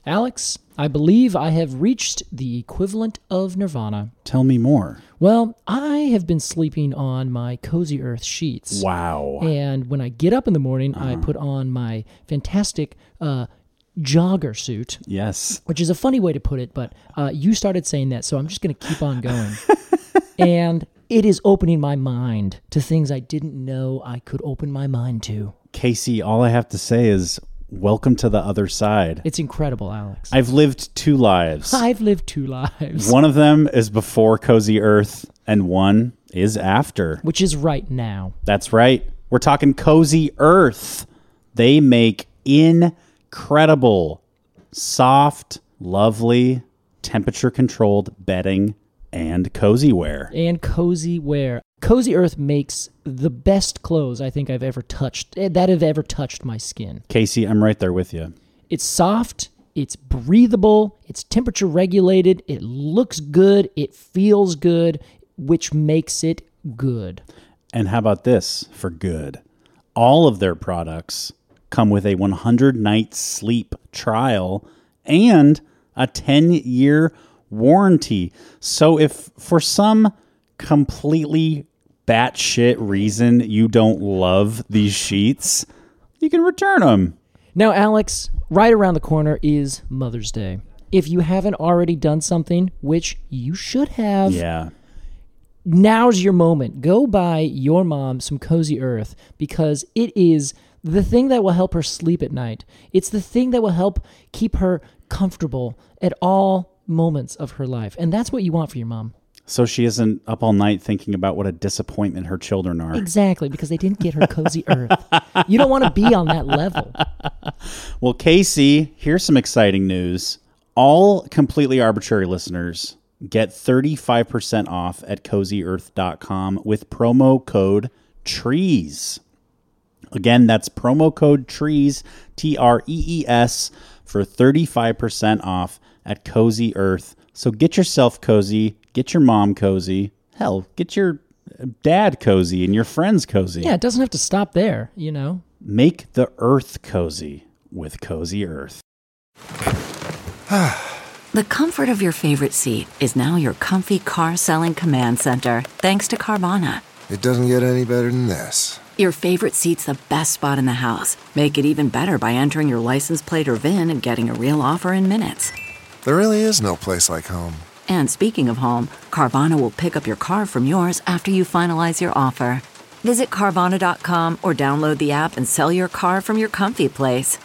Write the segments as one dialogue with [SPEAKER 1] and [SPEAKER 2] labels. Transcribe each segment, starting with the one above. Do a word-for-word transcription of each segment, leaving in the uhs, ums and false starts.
[SPEAKER 1] Alex, I believe I have reached the equivalent of nirvana.
[SPEAKER 2] Tell me more.
[SPEAKER 1] Well, I have been sleeping on my Cozy Earth sheets.
[SPEAKER 2] Wow.
[SPEAKER 1] And when I get up in the morning, uh-huh. I put on my fantastic uh, jogger suit.
[SPEAKER 2] Yes.
[SPEAKER 1] Which is a funny way to put it, but uh, you started saying that, so I'm just going to keep on going. And it is opening my mind to things I didn't know I could open my mind to.
[SPEAKER 2] Casey, all I have to say is welcome to the other side.
[SPEAKER 1] It's incredible, Alex.
[SPEAKER 2] I've lived two lives.
[SPEAKER 1] I've lived two lives.
[SPEAKER 2] One of them is before Cozy Earth, and one is after.
[SPEAKER 1] Which is right now.
[SPEAKER 2] That's right. We're talking Cozy Earth. They make incredible, soft, lovely, temperature-controlled bedding and cozy wear.
[SPEAKER 1] And cozy wear. Cozy Earth makes the best clothes I think I've ever touched, that have ever touched my skin.
[SPEAKER 2] Casey, I'm right there with you.
[SPEAKER 1] It's soft, it's breathable, it's temperature regulated, it looks good, it feels good, which makes it good.
[SPEAKER 2] And how about this for good? All of their products come with a one hundred night sleep trial and a ten-year warranty. So if for some completely batshit reason you don't love these sheets, you can return them.
[SPEAKER 1] Now, Alex, right around the corner is Mother's Day. If you haven't already done something, which you should have,
[SPEAKER 2] yeah,
[SPEAKER 1] now's your moment. Go buy your mom some Cozy Earth because it is the thing that will help her sleep at night. It's the thing that will help keep her comfortable at all moments of her life. And that's what you want for your mom.
[SPEAKER 2] So she isn't up all night thinking about what a disappointment her children are.
[SPEAKER 1] Exactly, because they didn't get her Cozy Earth. You don't want to be on that level.
[SPEAKER 2] Well, Casey, here's some exciting news. All Completely Arbitrary listeners get thirty-five percent off at cozy earth dot com with promo code TREES. Again, that's promo code TREES, T R E E S, for thirty-five percent off at Cozy Earth. So get yourself cozy, get your mom cozy, hell, get your dad cozy and your friends cozy.
[SPEAKER 1] Yeah, it doesn't have to stop there, you know.
[SPEAKER 2] Make the earth cozy with Cozy Earth.
[SPEAKER 3] The comfort of your favorite seat is now your comfy car selling command center, thanks to Carvana.
[SPEAKER 4] It doesn't get any better than this.
[SPEAKER 3] Your favorite seat's the best spot in the house. Make it even better by entering your license plate or V I N and getting a real offer in minutes.
[SPEAKER 4] There really is no place like home.
[SPEAKER 3] And speaking of home, Carvana will pick up your car from yours after you finalize your offer. Visit Carvana dot com or download the app and sell your car from your comfy place.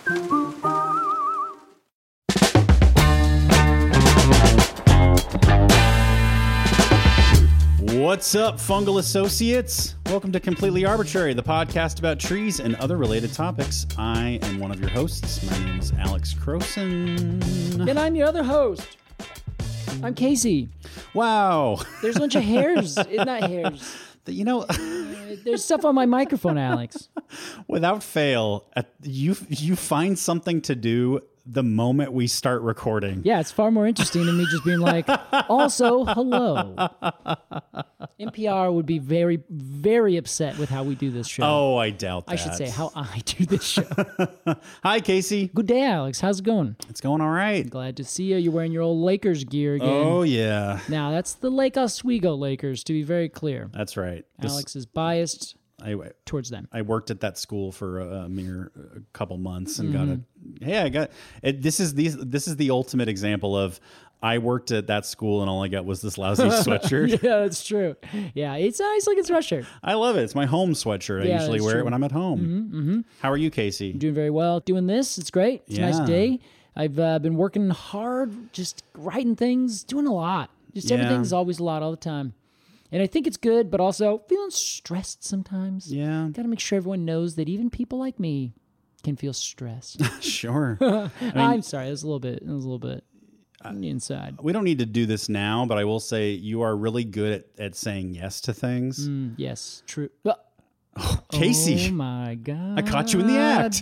[SPEAKER 2] What's up, fungal associates? Welcome to Completely Arbitrary, the podcast about trees and other related topics. I am one of your hosts. My name is Alex Croson.
[SPEAKER 1] And I'm your other host. I'm Casey.
[SPEAKER 2] Wow.
[SPEAKER 1] There's a bunch of hairs. Not hairs.
[SPEAKER 2] You know,
[SPEAKER 1] uh, there's stuff on my microphone, Alex.
[SPEAKER 2] Without fail, at, you you find something to do the moment we start recording.
[SPEAKER 1] Yeah, it's far more interesting than me just being like, also, hello. N P R would be very, very upset with how we do this show.
[SPEAKER 2] Oh, I doubt that.
[SPEAKER 1] I should say how I do this show.
[SPEAKER 2] Hi, Casey.
[SPEAKER 1] Good day, Alex. How's it going?
[SPEAKER 2] It's going all right.
[SPEAKER 1] Glad to see you. You're wearing your old Lakers gear again.
[SPEAKER 2] Oh, yeah.
[SPEAKER 1] Now, that's the Lake Oswego Lakers, to be very clear.
[SPEAKER 2] That's right.
[SPEAKER 1] Alex this, is biased
[SPEAKER 2] I,
[SPEAKER 1] towards them.
[SPEAKER 2] I worked at that school for a, a mere a couple months and
[SPEAKER 1] mm-hmm.
[SPEAKER 2] got a hey I got it, this is these this is the ultimate example of I worked at that school and all I got was this lousy sweatshirt.
[SPEAKER 1] Yeah, that's true. Yeah, it's a nice looking sweatshirt.
[SPEAKER 2] I love it. It's my home sweatshirt.
[SPEAKER 1] Yeah,
[SPEAKER 2] I usually wear
[SPEAKER 1] true.
[SPEAKER 2] it when I'm at home.
[SPEAKER 1] Mm-hmm, mm-hmm.
[SPEAKER 2] How are you, Casey?
[SPEAKER 1] I'm doing very well. Doing this, it's great. It's
[SPEAKER 2] yeah.
[SPEAKER 1] a nice day. I've uh, been working hard, just writing things, doing a lot. Just
[SPEAKER 2] yeah.
[SPEAKER 1] everything's always a lot all the time. And I think it's good, but also feeling stressed sometimes.
[SPEAKER 2] Yeah.
[SPEAKER 1] Got to make sure everyone knows that even people like me can feel stressed.
[SPEAKER 2] Sure. I mean,
[SPEAKER 1] I'm sorry. It was a little bit, it was a little bit on the inside.
[SPEAKER 2] We don't need to do this now, but I will say you are really good at, at saying yes to things.
[SPEAKER 1] Mm, yes, true. Oh,
[SPEAKER 2] Casey.
[SPEAKER 1] Oh, my God.
[SPEAKER 2] I caught you in the act.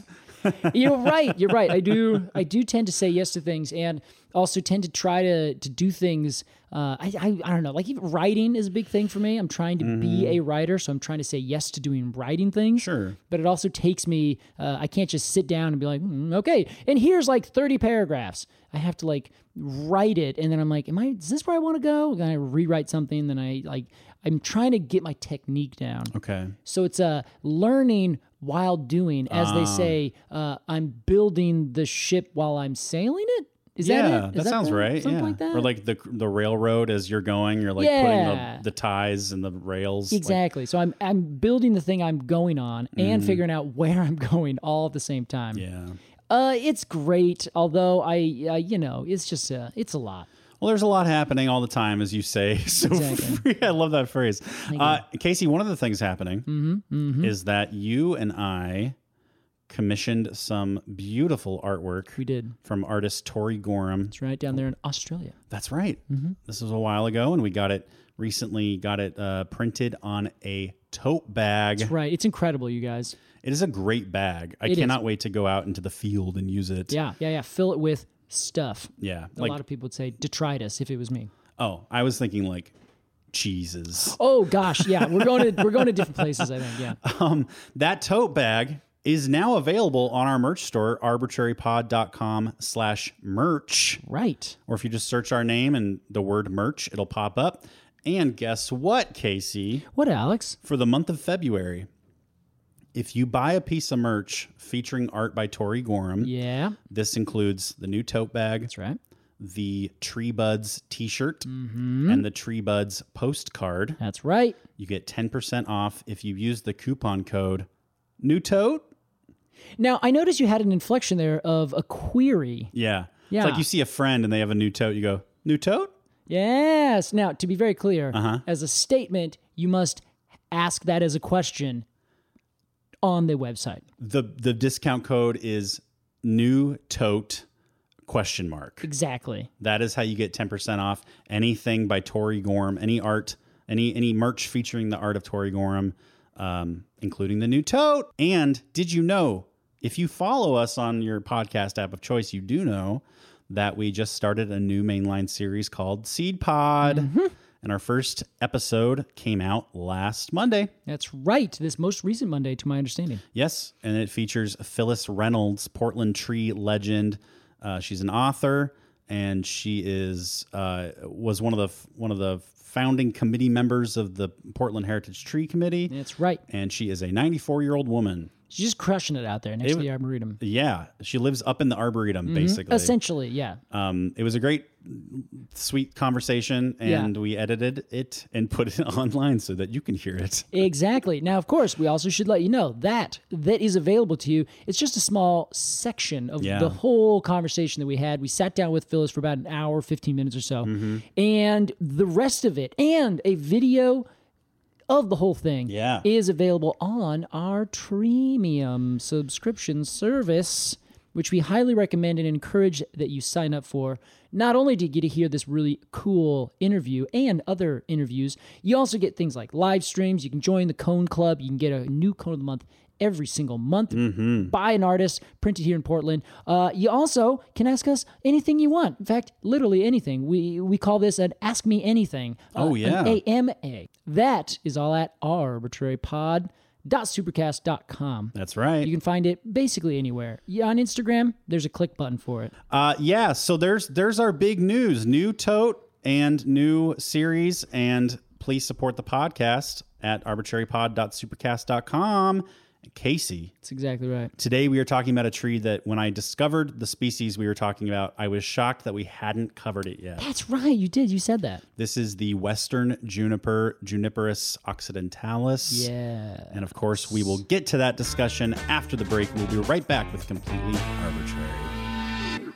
[SPEAKER 1] You're right. You're right. I do. I do tend to say yes to things, and also tend to try to to do things. Uh, I, I I don't know. Like even writing is a big thing for me. I'm trying to mm-hmm. be a writer, so I'm trying to say yes to doing writing things.
[SPEAKER 2] Sure.
[SPEAKER 1] But it also takes me. Uh, I can't just sit down and be like, mm, okay, and here's like thirty paragraphs. I have to like write it, and then I'm like, am I? Is this where I want to go? Then I rewrite something. Then I like. I'm trying to get my technique down.
[SPEAKER 2] Okay.
[SPEAKER 1] So it's a uh, learning while doing, as they say. Uh, I'm building the ship while I'm sailing it. Is
[SPEAKER 2] yeah,
[SPEAKER 1] that it? Is
[SPEAKER 2] that,
[SPEAKER 1] that
[SPEAKER 2] sounds
[SPEAKER 1] the,
[SPEAKER 2] right.
[SPEAKER 1] Something
[SPEAKER 2] yeah.
[SPEAKER 1] like that.
[SPEAKER 2] Or like the the railroad as you're going, you're like
[SPEAKER 1] Yeah.
[SPEAKER 2] putting the, the ties and the rails. like-
[SPEAKER 1] Exactly. So I'm I'm building the thing I'm going on and figuring out where I'm going all at the same time.
[SPEAKER 2] yeah.
[SPEAKER 1] Uh, it's great. Although I, uh, you know, it's just uh, it's a lot.
[SPEAKER 2] Well, there's a lot happening all the time, as you say. So
[SPEAKER 1] Exactly.
[SPEAKER 2] I love that phrase. Uh, Casey, one of the things happening
[SPEAKER 1] Mm-hmm, mm-hmm.
[SPEAKER 2] is that you and I commissioned some beautiful artwork
[SPEAKER 1] We did.
[SPEAKER 2] from artist Tori Gorham.
[SPEAKER 1] It's right down there in Australia.
[SPEAKER 2] That's right.
[SPEAKER 1] Mm-hmm.
[SPEAKER 2] This was a while ago, and we got it recently. Got it uh, printed on a tote bag.
[SPEAKER 1] That's right. It's incredible, you guys.
[SPEAKER 2] It is a great bag. I
[SPEAKER 1] It
[SPEAKER 2] cannot
[SPEAKER 1] is.
[SPEAKER 2] wait to go out into the field and use it.
[SPEAKER 1] Yeah, yeah, yeah. Fill it with stuff.
[SPEAKER 2] Yeah.
[SPEAKER 1] A
[SPEAKER 2] Like,
[SPEAKER 1] lot of people would say detritus if it was me.
[SPEAKER 2] oh, I was thinking like cheeses.
[SPEAKER 1] Oh gosh, yeah. We're going to we're going to different places, I think. Yeah.
[SPEAKER 2] Um, that tote bag is now available on our merch store, arbitrarypod.com slash merch.
[SPEAKER 1] Right.
[SPEAKER 2] Or if you just search our name and the word merch, it'll pop up. And guess what, Casey?
[SPEAKER 1] What, Alex?
[SPEAKER 2] For the month of February, if you buy a piece of merch featuring art by Tori Gorham,
[SPEAKER 1] Yeah.
[SPEAKER 2] this includes the new tote bag,
[SPEAKER 1] That's right.
[SPEAKER 2] the Tree Buds t-shirt,
[SPEAKER 1] Mm-hmm.
[SPEAKER 2] and the Tree Buds postcard.
[SPEAKER 1] That's right.
[SPEAKER 2] You get ten percent off if you use the coupon code New Tote.
[SPEAKER 1] Now, I noticed you had an inflection there of a query.
[SPEAKER 2] Yeah.
[SPEAKER 1] Yeah.
[SPEAKER 2] It's like you see a friend and they have a new tote. You go, new tote?
[SPEAKER 1] Yes. Now, to be very clear,
[SPEAKER 2] Uh-huh.
[SPEAKER 1] as a statement, you must ask that as a question on the website.
[SPEAKER 2] The the discount code is new tote question mark.
[SPEAKER 1] Exactly.
[SPEAKER 2] That is how you get ten percent off anything by Tori Gorham, any art, any any merch featuring the art of Tori Gorham, um, including the new tote. And did you know, if you follow us on your podcast app of choice, you do know that we just started a new mainline series called Seed Pod.
[SPEAKER 1] Mm-hmm.
[SPEAKER 2] And our first episode came out last Monday.
[SPEAKER 1] That's right. This most recent Monday, to my understanding.
[SPEAKER 2] Yes, and it features Phyllis Reynolds, Portland tree legend. Uh, she's an author, and she is uh, was one of the one of the founding committee members of the Portland Heritage Tree Committee.
[SPEAKER 1] That's right.
[SPEAKER 2] And she is a ninety-four-year-old woman.
[SPEAKER 1] She's just crushing it out there next
[SPEAKER 2] It-
[SPEAKER 1] to the Arboretum.
[SPEAKER 2] Yeah, she lives up in the Arboretum, basically.
[SPEAKER 1] Essentially, yeah.
[SPEAKER 2] Um, it was a great, sweet conversation, and
[SPEAKER 1] Yeah.
[SPEAKER 2] we edited it and put it online so that you can hear it.
[SPEAKER 1] Exactly. Now, of course, we also should let you know that that is available to you. It's just a small section of
[SPEAKER 2] Yeah.
[SPEAKER 1] the whole conversation that we had. We sat down with Phyllis for about an hour, fifteen minutes or so,
[SPEAKER 2] Mm-hmm.
[SPEAKER 1] and the rest of it, and a video of the whole thing,
[SPEAKER 2] Yeah.
[SPEAKER 1] is available on our Treemium subscription service, which we highly recommend and encourage that you sign up for. Not only do you get to hear this really cool interview and other interviews, you also get things like live streams. You can join the Cone Club. You can get a new Cone of the Month every single month by an artist printed here in Portland. Uh, you also can ask us anything you want. In fact, literally anything. We we call this an Ask Me Anything. Uh,
[SPEAKER 2] Oh, yeah.
[SPEAKER 1] An A M A. That is all at arbitrary pod dot supercast dot com.
[SPEAKER 2] That's right.
[SPEAKER 1] You can find it basically anywhere. Yeah, on Instagram, there's a click button for it.
[SPEAKER 2] Uh, yeah, so there's there's our big news, new tote and new series, and please support the podcast at arbitrary pod dot supercast dot com. Casey,
[SPEAKER 1] That's exactly right.
[SPEAKER 2] today we are talking about a tree that when I discovered the species we were talking about, I was shocked that we hadn't covered it yet.
[SPEAKER 1] That's right. You did. You said that.
[SPEAKER 2] This is the Western Juniper, Juniperus occidentalis.
[SPEAKER 1] Yeah.
[SPEAKER 2] And of course, we will get to that discussion after the break. We'll be right back with Completely Arbitrary.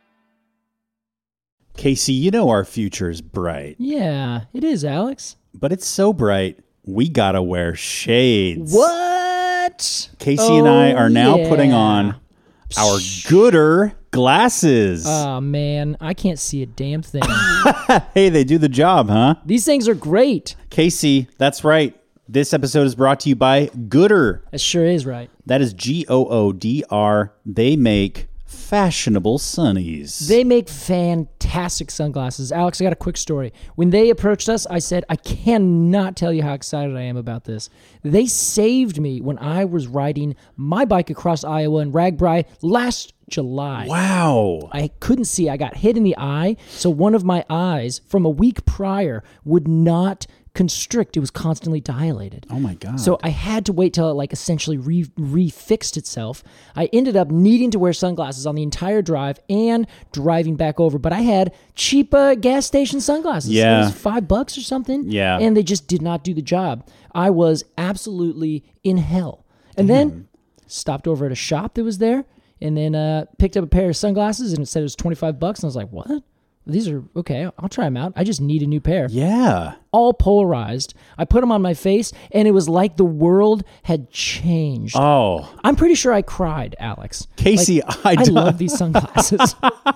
[SPEAKER 2] Casey, you know our future is bright,
[SPEAKER 1] Yeah, it is, Alex.
[SPEAKER 2] but it's so bright, we gotta wear shades.
[SPEAKER 1] What?
[SPEAKER 2] Casey and I are now
[SPEAKER 1] yeah.
[SPEAKER 2] putting on our gooder glasses.
[SPEAKER 1] Oh, man. I can't see a damn thing.
[SPEAKER 2] Hey, they do the job, huh?
[SPEAKER 1] These things are great.
[SPEAKER 2] Casey, that's right. This episode is brought to you by Goodr.
[SPEAKER 1] That sure is right.
[SPEAKER 2] That is G O O D R. They make fashionable sunnies.
[SPEAKER 1] They make fantastic sunglasses. Alex, I got a quick story. When they approached us, I said, I cannot tell you how excited I am about this. They saved me when I was riding my bike across Iowa in Ragbri last July.
[SPEAKER 2] Wow.
[SPEAKER 1] I couldn't see. I got hit in the eye, so one of my eyes from a week prior would not constrict. It was constantly dilated.
[SPEAKER 2] Oh my God.
[SPEAKER 1] So I had to wait till it like essentially re- refixed itself. I ended up needing to wear sunglasses on the entire drive and driving back over, but I had cheap uh, gas station sunglasses.
[SPEAKER 2] Yeah.
[SPEAKER 1] It was five bucks or something.
[SPEAKER 2] Yeah.
[SPEAKER 1] And they just did not do the job. I was absolutely in hell. And then stopped over at a shop that was there and then uh, picked up a pair of sunglasses and it said it was twenty-five bucks. And I was like, what? These are okay. I'll try them out. I just need a new pair.
[SPEAKER 2] Yeah.
[SPEAKER 1] All polarized. I put them on my face, and it was like the world had changed.
[SPEAKER 2] Oh.
[SPEAKER 1] I'm pretty sure I cried, Alex.
[SPEAKER 2] Casey,
[SPEAKER 1] Like,
[SPEAKER 2] I
[SPEAKER 1] I
[SPEAKER 2] do-
[SPEAKER 1] love these sunglasses.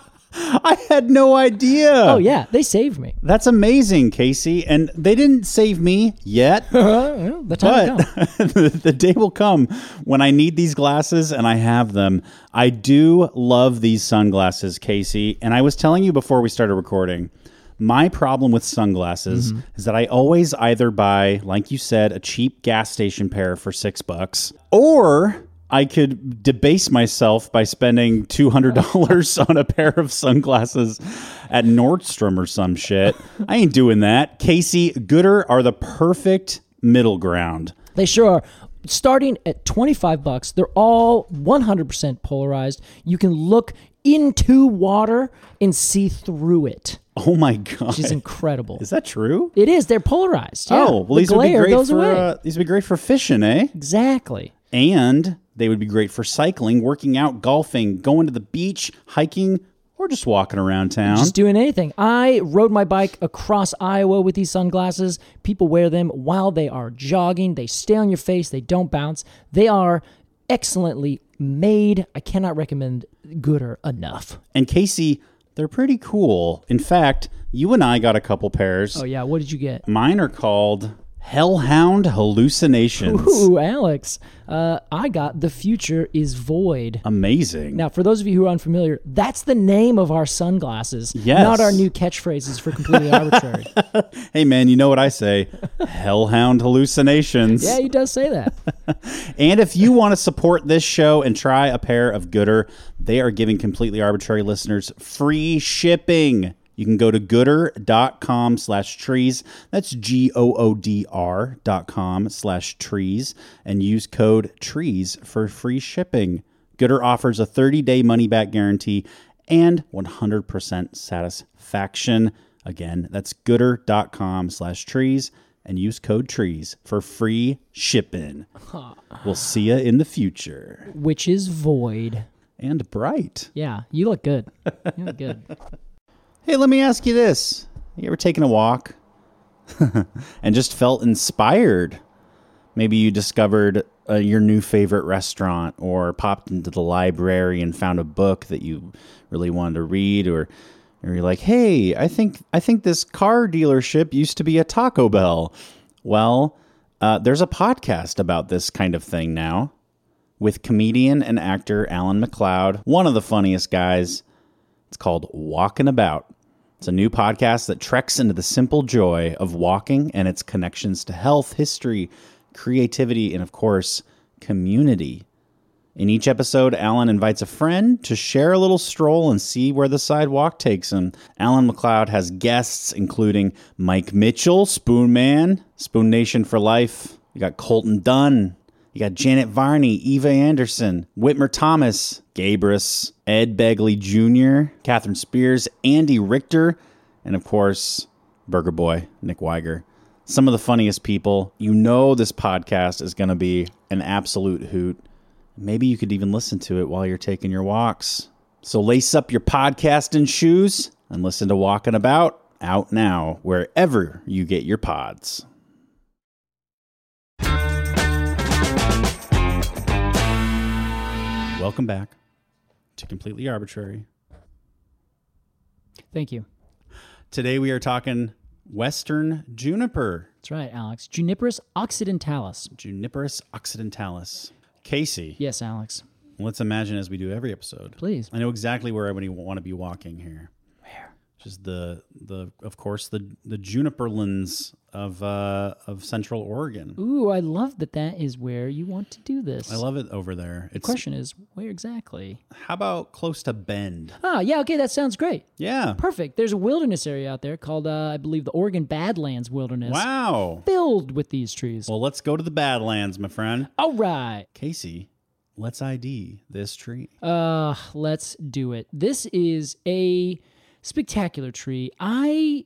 [SPEAKER 2] I had no idea.
[SPEAKER 1] Oh yeah, they saved me.
[SPEAKER 2] That's amazing, Casey. And they didn't save me yet.
[SPEAKER 1] Well, the time will
[SPEAKER 2] But
[SPEAKER 1] come.
[SPEAKER 2] the, the day will come when I need these glasses and I have them. I do love these sunglasses, Casey. And I was telling you before we started recording, my problem with sunglasses
[SPEAKER 1] Mm-hmm.
[SPEAKER 2] is that I always either buy, like you said, a cheap gas station pair for six bucks, or I could debase myself by spending two hundred dollars on a pair of sunglasses at Nordstrom or some shit. I ain't doing that. Casey, Goodr are the perfect middle ground.
[SPEAKER 1] They sure are. Starting at twenty-five bucks, they're all one hundred percent polarized. You can look into water and see through it.
[SPEAKER 2] Oh my God.
[SPEAKER 1] Which is incredible.
[SPEAKER 2] Is that true?
[SPEAKER 1] It is. They're polarized. Yeah.
[SPEAKER 2] Oh, well,
[SPEAKER 1] the
[SPEAKER 2] these would be
[SPEAKER 1] glare
[SPEAKER 2] great
[SPEAKER 1] goes
[SPEAKER 2] for
[SPEAKER 1] away.
[SPEAKER 2] uh, these would be great for fishing, eh?
[SPEAKER 1] Exactly.
[SPEAKER 2] And they would be great for cycling, working out, golfing, going to the beach, hiking, or just walking around town.
[SPEAKER 1] Just doing anything. I rode my bike across Iowa with these sunglasses. People wear them while they are jogging. They stay on your face. They don't bounce. They are excellently made. I cannot recommend Goodr enough.
[SPEAKER 2] And Casey, they're pretty cool. In fact, you and I got a couple pairs.
[SPEAKER 1] Oh, yeah. What did you get?
[SPEAKER 2] Mine are called Hellhound Hallucinations.
[SPEAKER 1] Ooh, Alex. Uh, I got The Future is Void.
[SPEAKER 2] Amazing.
[SPEAKER 1] Now, for those of you who are unfamiliar, that's the name of our sunglasses,
[SPEAKER 2] Yes.
[SPEAKER 1] not our new catchphrases for completely arbitrary.
[SPEAKER 2] Hey, man, you know what I say? Hellhound Hallucinations.
[SPEAKER 1] Yeah, he does say that.
[SPEAKER 2] And if you want to support this show and try a pair of Goodr, they are giving Completely Arbitrary listeners free shipping. You can go to goodr.com slash trees. That's G O O D R dot com slash trees and use code trees for free shipping. Goodr offers a thirty-day money-back guarantee and one hundred percent satisfaction. Again, that's goodr.com slash trees and use code trees for free shipping. We'll see you in the future.
[SPEAKER 1] Which is void.
[SPEAKER 2] And bright.
[SPEAKER 1] Yeah, you look good. You look good.
[SPEAKER 2] Hey, let me ask you this. You ever taken a walk and just felt inspired? Maybe you discovered uh, your new favorite restaurant or popped into the library and found a book that you really wanted to read, or or you're like, hey, I think I think this car dealership used to be a Taco Bell. Well, uh, there's a podcast about this kind of thing now with comedian and actor Alan McLeod, one of the funniest guys. It's called Walking About. It's a new podcast that treks into the simple joy of walking and its connections to health, history, creativity, and of course, community. In each episode, Alan invites a friend to share a little stroll and see where the sidewalk takes him. Alan McLeod has guests including Mike Mitchell, Spoon Man, Spoon Nation for life. You got Colton Dunn. You got Janet Varney, Eva Anderson, Whitmer Thomas, Gabrus, Ed Begley Junior, Catherine Spears, Andy Richter, and of course, Burger Boy, Nick Weiger. Some of the funniest people. You know this podcast is going to be an absolute hoot. Maybe you could even listen to it while you're taking your walks. So lace up your podcasting shoes and listen to Walking About, out now, wherever you get your pods. Welcome back to Completely Arbitrary.
[SPEAKER 1] Thank you.
[SPEAKER 2] Today we are talking Western juniper.
[SPEAKER 1] That's right, Alex. Juniperus occidentalis.
[SPEAKER 2] Juniperus occidentalis. Casey,
[SPEAKER 1] Yes, Alex.
[SPEAKER 2] let's imagine as we do every episode.
[SPEAKER 1] Please.
[SPEAKER 2] I know exactly where I want to be walking here.
[SPEAKER 1] Where?
[SPEAKER 2] Just the the of course the the juniperlands of uh, of Central Oregon.
[SPEAKER 1] Ooh, I love that that is where you want to do this.
[SPEAKER 2] I love it over there.
[SPEAKER 1] The
[SPEAKER 2] It's
[SPEAKER 1] question is, where exactly?
[SPEAKER 2] how about close to Bend?
[SPEAKER 1] Ah, yeah, okay, that sounds great.
[SPEAKER 2] Yeah.
[SPEAKER 1] Perfect. There's a wilderness area out there called, uh, I believe, the Oregon Badlands Wilderness.
[SPEAKER 2] Wow.
[SPEAKER 1] Filled with these trees.
[SPEAKER 2] Well, let's go to the Badlands, my friend.
[SPEAKER 1] All right.
[SPEAKER 2] Casey, let's I D this tree.
[SPEAKER 1] Uh, let's do it. This is a spectacular tree. I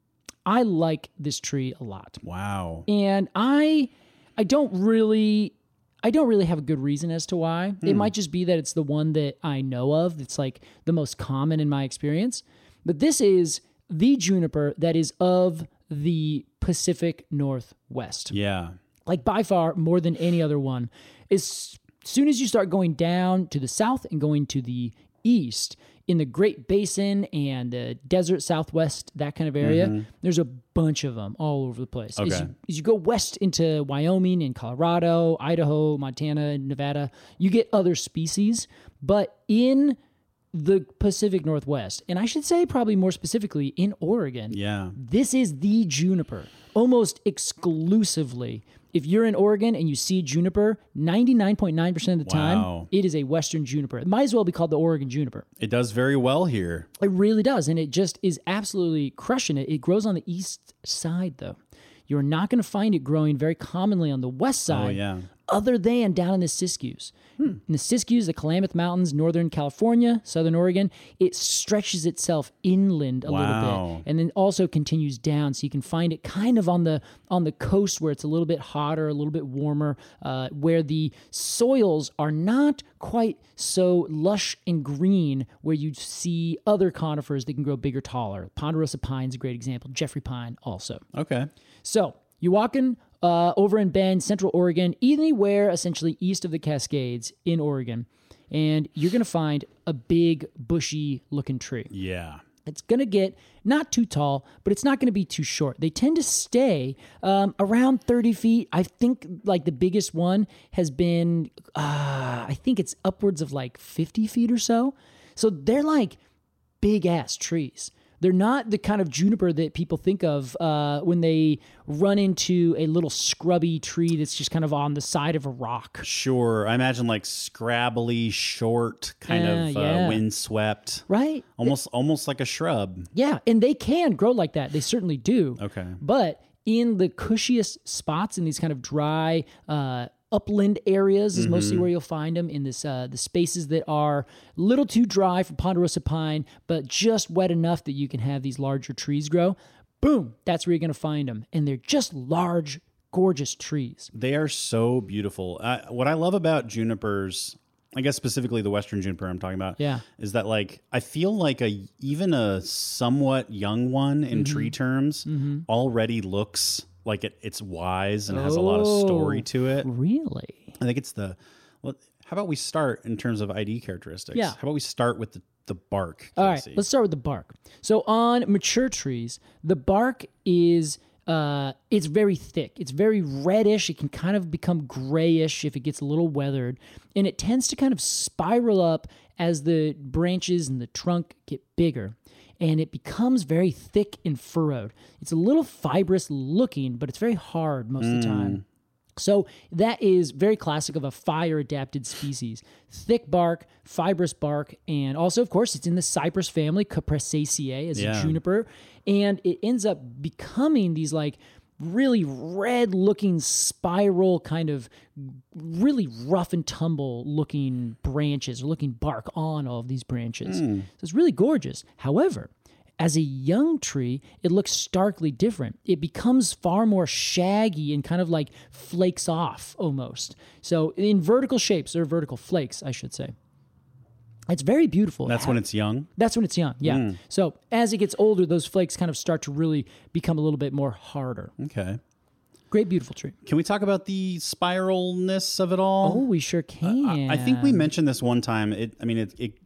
[SPEAKER 1] I like this tree a lot.
[SPEAKER 2] Wow.
[SPEAKER 1] And I I don't really I don't really have a good reason as to why. It might just be that it's the one that I know of. It's like the most common in my experience. But this is the juniper that is of the Pacific Northwest.
[SPEAKER 2] Yeah.
[SPEAKER 1] Like by far more than any other one. As soon as you start going down to the south and going to the east, in the Great Basin and the desert southwest, that kind of area, there's a bunch of them all over the place. As,
[SPEAKER 2] Okay.
[SPEAKER 1] you, as you go west into Wyoming and Colorado, Idaho, Montana, Nevada, you get other species. But in the Pacific Northwest, and I should say probably more specifically in Oregon,
[SPEAKER 2] Yeah.
[SPEAKER 1] this is the juniper, almost exclusively. If you're in Oregon and you see juniper, ninety-nine point nine percent of the time,
[SPEAKER 2] Wow.
[SPEAKER 1] it is a Western juniper. It might as well be called the Oregon juniper.
[SPEAKER 2] It does very well here.
[SPEAKER 1] It really does, and it just is absolutely crushing it. It grows on the east side, though. You're not going to find it growing very commonly on the west side,
[SPEAKER 2] Oh, yeah.
[SPEAKER 1] other than down in the Siskiyous. In the Siskiyous, the Klamath Mountains, northern California, southern Oregon, it stretches itself inland a
[SPEAKER 2] Wow.
[SPEAKER 1] little bit, and then also continues down. So you can find it kind of on the on the coast where it's a little bit hotter, a little bit warmer, uh, where the soils are not quite so lush and green, where you see other conifers that can grow bigger, taller. Ponderosa pine is a great example. Jeffrey pine also.
[SPEAKER 2] Okay.
[SPEAKER 1] So you're walking uh, over in Bend, Central Oregon, anywhere essentially east of the Cascades in Oregon, and you're going to find a big, bushy looking tree.
[SPEAKER 2] Yeah.
[SPEAKER 1] It's going to get not too tall, but it's not going to be too short. They tend to stay um, around thirty feet. I think like the biggest one has been, uh, I think it's upwards of like fifty feet or so. So they're like big ass trees. They're not the kind of juniper that people think of uh, when they run into a little scrubby tree that's just kind of on the side of a rock.
[SPEAKER 2] Sure. I imagine like scrabbly, short, kind
[SPEAKER 1] Uh,
[SPEAKER 2] of uh,
[SPEAKER 1] yeah.
[SPEAKER 2] windswept.
[SPEAKER 1] Right?
[SPEAKER 2] Almost almost like a shrub.
[SPEAKER 1] Yeah, and they can grow like that. They certainly do.
[SPEAKER 2] Okay.
[SPEAKER 1] But in the cushiest spots, in these kind of dry, uh, upland areas, is mostly where you'll find them. In this, uh, the spaces that are a little too dry for ponderosa pine, but just wet enough that you can have these larger trees grow. Boom, that's where you're going to find them, and they're just large, gorgeous trees.
[SPEAKER 2] They are so beautiful. Uh, what I love about junipers, I guess specifically the Western juniper I'm talking about,
[SPEAKER 1] Yeah.
[SPEAKER 2] is that like I feel like a even a somewhat young one in
[SPEAKER 1] Mm-hmm.
[SPEAKER 2] tree terms already looks like it, it's wise and has a lot of story to it.
[SPEAKER 1] Really?
[SPEAKER 2] I think it's the. Well, how about we start in terms of I D characteristics?
[SPEAKER 1] Yeah.
[SPEAKER 2] How about we start with the the bark?
[SPEAKER 1] All right,
[SPEAKER 2] Casey?
[SPEAKER 1] let's start with the bark. So on mature trees, the bark is uh, it's very thick. It's very reddish. It can kind of become grayish if it gets a little weathered, and it tends to kind of spiral up as the branches and the trunk get bigger, and it becomes very thick and furrowed. It's a little fibrous looking, but it's very hard most of the time. So that is very classic of a fire-adapted species. Thick bark, fibrous bark, and also, of course, it's in the cypress family, Cupressaceae, as
[SPEAKER 2] Yeah.
[SPEAKER 1] a juniper, and it ends up becoming these like really red-looking spiral kind of really rough and tumble looking branches or looking bark on all of these branches. So it's really gorgeous. However, as a young tree, it looks starkly different. It becomes far more shaggy and kind of like flakes off almost. So in vertical shapes, or vertical flakes, I should say. It's very beautiful.
[SPEAKER 2] That's when it's young.
[SPEAKER 1] That's when it's young, yeah. So as it gets older, those flakes kind of start to really become a little bit more harder.
[SPEAKER 2] Okay.
[SPEAKER 1] Great, beautiful tree.
[SPEAKER 2] Can we talk about the spiralness of it all?
[SPEAKER 1] Oh, we sure can.
[SPEAKER 2] I, I think we mentioned this one time. It, I mean, it, it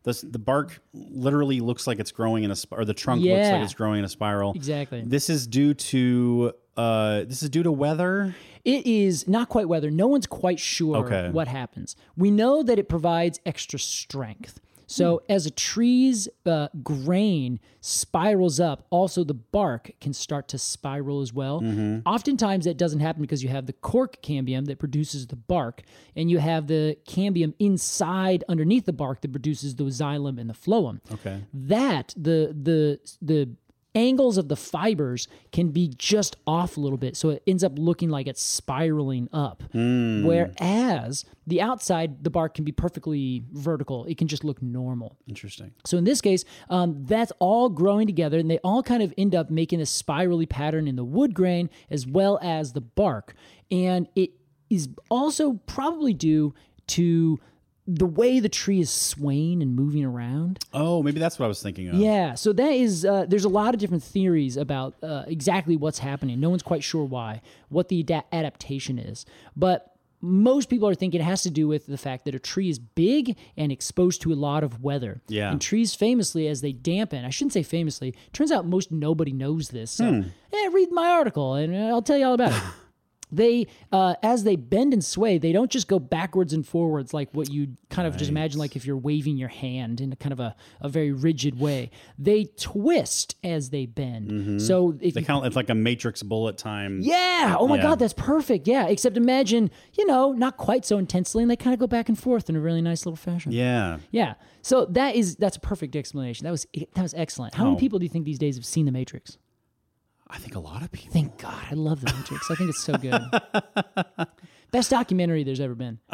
[SPEAKER 2] the the bark literally looks like it's growing in a sp- or the trunk looks
[SPEAKER 1] Yeah.
[SPEAKER 2] like it's growing in a spiral.
[SPEAKER 1] Exactly.
[SPEAKER 2] This is due to uh, this is due to weather.
[SPEAKER 1] It is not quite weather. No one's quite sure
[SPEAKER 2] Okay.
[SPEAKER 1] what happens. We know that it provides extra strength. So
[SPEAKER 2] Hmm.
[SPEAKER 1] as a tree's uh, grain spirals up, also the bark can start to spiral as well.
[SPEAKER 2] Mm-hmm.
[SPEAKER 1] Oftentimes that doesn't happen because you have the cork cambium that produces the bark, and you have the cambium inside underneath the bark that produces the xylem and the phloem.
[SPEAKER 2] Okay.
[SPEAKER 1] That the the the angles of the fibers can be just off a little bit, so it ends up looking like it's spiraling up. Whereas the outside, the bark can be perfectly vertical; it can just look normal.
[SPEAKER 2] Interesting.
[SPEAKER 1] So in this case, um, that's all growing together, and they all kind of end up making a spirally pattern in the wood grain as well as the bark, and it is also probably due to the way the tree is swaying and moving around.
[SPEAKER 2] Oh, maybe that's what I was thinking of.
[SPEAKER 1] Yeah, so that is, uh, there's a lot of different theories about uh, exactly what's happening. No one's quite sure why, what the da- adaptation is. But most people are thinking it has to do with the fact that a tree is big and exposed to a lot of weather.
[SPEAKER 2] Yeah.
[SPEAKER 1] And trees famously, as they dampen, I shouldn't say famously, turns out most nobody knows this. So, eh, read my article and I'll tell you all about it. They, uh, as they bend and sway, they don't just go backwards and forwards like what you kind of just imagine, like if you're waving your hand in a kind of a, a very rigid way. They twist as they bend. So if
[SPEAKER 2] They
[SPEAKER 1] you,
[SPEAKER 2] kind of, it's like a matrix bullet time.
[SPEAKER 1] yeah, oh my
[SPEAKER 2] Yeah.
[SPEAKER 1] God, that's perfect. Yeah, except imagine, you know, not quite so intensely, and they kind of go back and forth in a really nice little fashion.
[SPEAKER 2] Yeah.
[SPEAKER 1] Yeah. So that is that's a perfect explanation. That was that was excellent. How many
[SPEAKER 2] Oh.
[SPEAKER 1] people do you think these days have seen The Matrix?
[SPEAKER 2] I think a lot of people.
[SPEAKER 1] Thank God, I love The Matrix. I think it's so good. Best documentary there's ever been.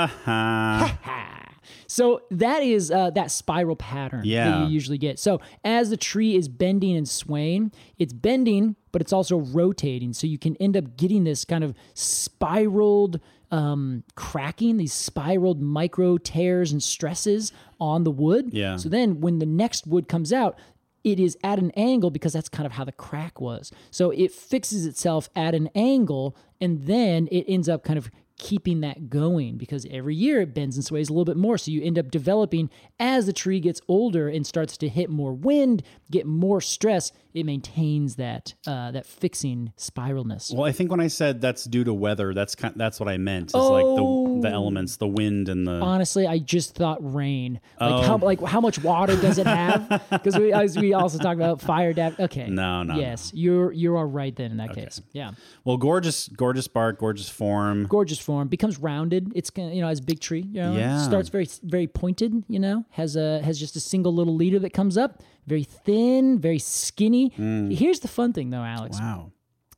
[SPEAKER 2] Uh-huh.
[SPEAKER 1] So that is uh, that spiral pattern
[SPEAKER 2] Yeah.
[SPEAKER 1] that you usually get. So as the tree is bending and swaying, it's bending, but it's also rotating. So you can end up getting this kind of spiraled um, cracking, these spiraled micro tears and stresses on the wood.
[SPEAKER 2] Yeah.
[SPEAKER 1] So then when the next wood comes out, it is at an angle because that's kind of how the crack was. So it fixes itself at an angle, and then it ends up kind of keeping that going because every year it bends and sways a little bit more. So you end up developing as the tree gets older and starts to hit more wind, get more stress. It maintains that uh, that fixing spiralness.
[SPEAKER 2] Well, I think when I said that's due to weather, that's kind that's what I meant. Is like the the elements, the wind and the
[SPEAKER 1] Honestly, I just thought rain. Like
[SPEAKER 2] Oh.
[SPEAKER 1] how like how much water does it have? Because we as we also talked about fire dam. Okay.
[SPEAKER 2] No, no,
[SPEAKER 1] Yes, you're you are right then in that case. Yeah.
[SPEAKER 2] well, gorgeous, gorgeous bark, gorgeous form.
[SPEAKER 1] Gorgeous form, becomes rounded. It's gonna, you know, as a big tree. You know,
[SPEAKER 2] Yeah.
[SPEAKER 1] starts very very pointed. You know, has a has just a single little leader that comes up, very thin, very skinny. Here's the fun thing though, Alex.
[SPEAKER 2] Wow.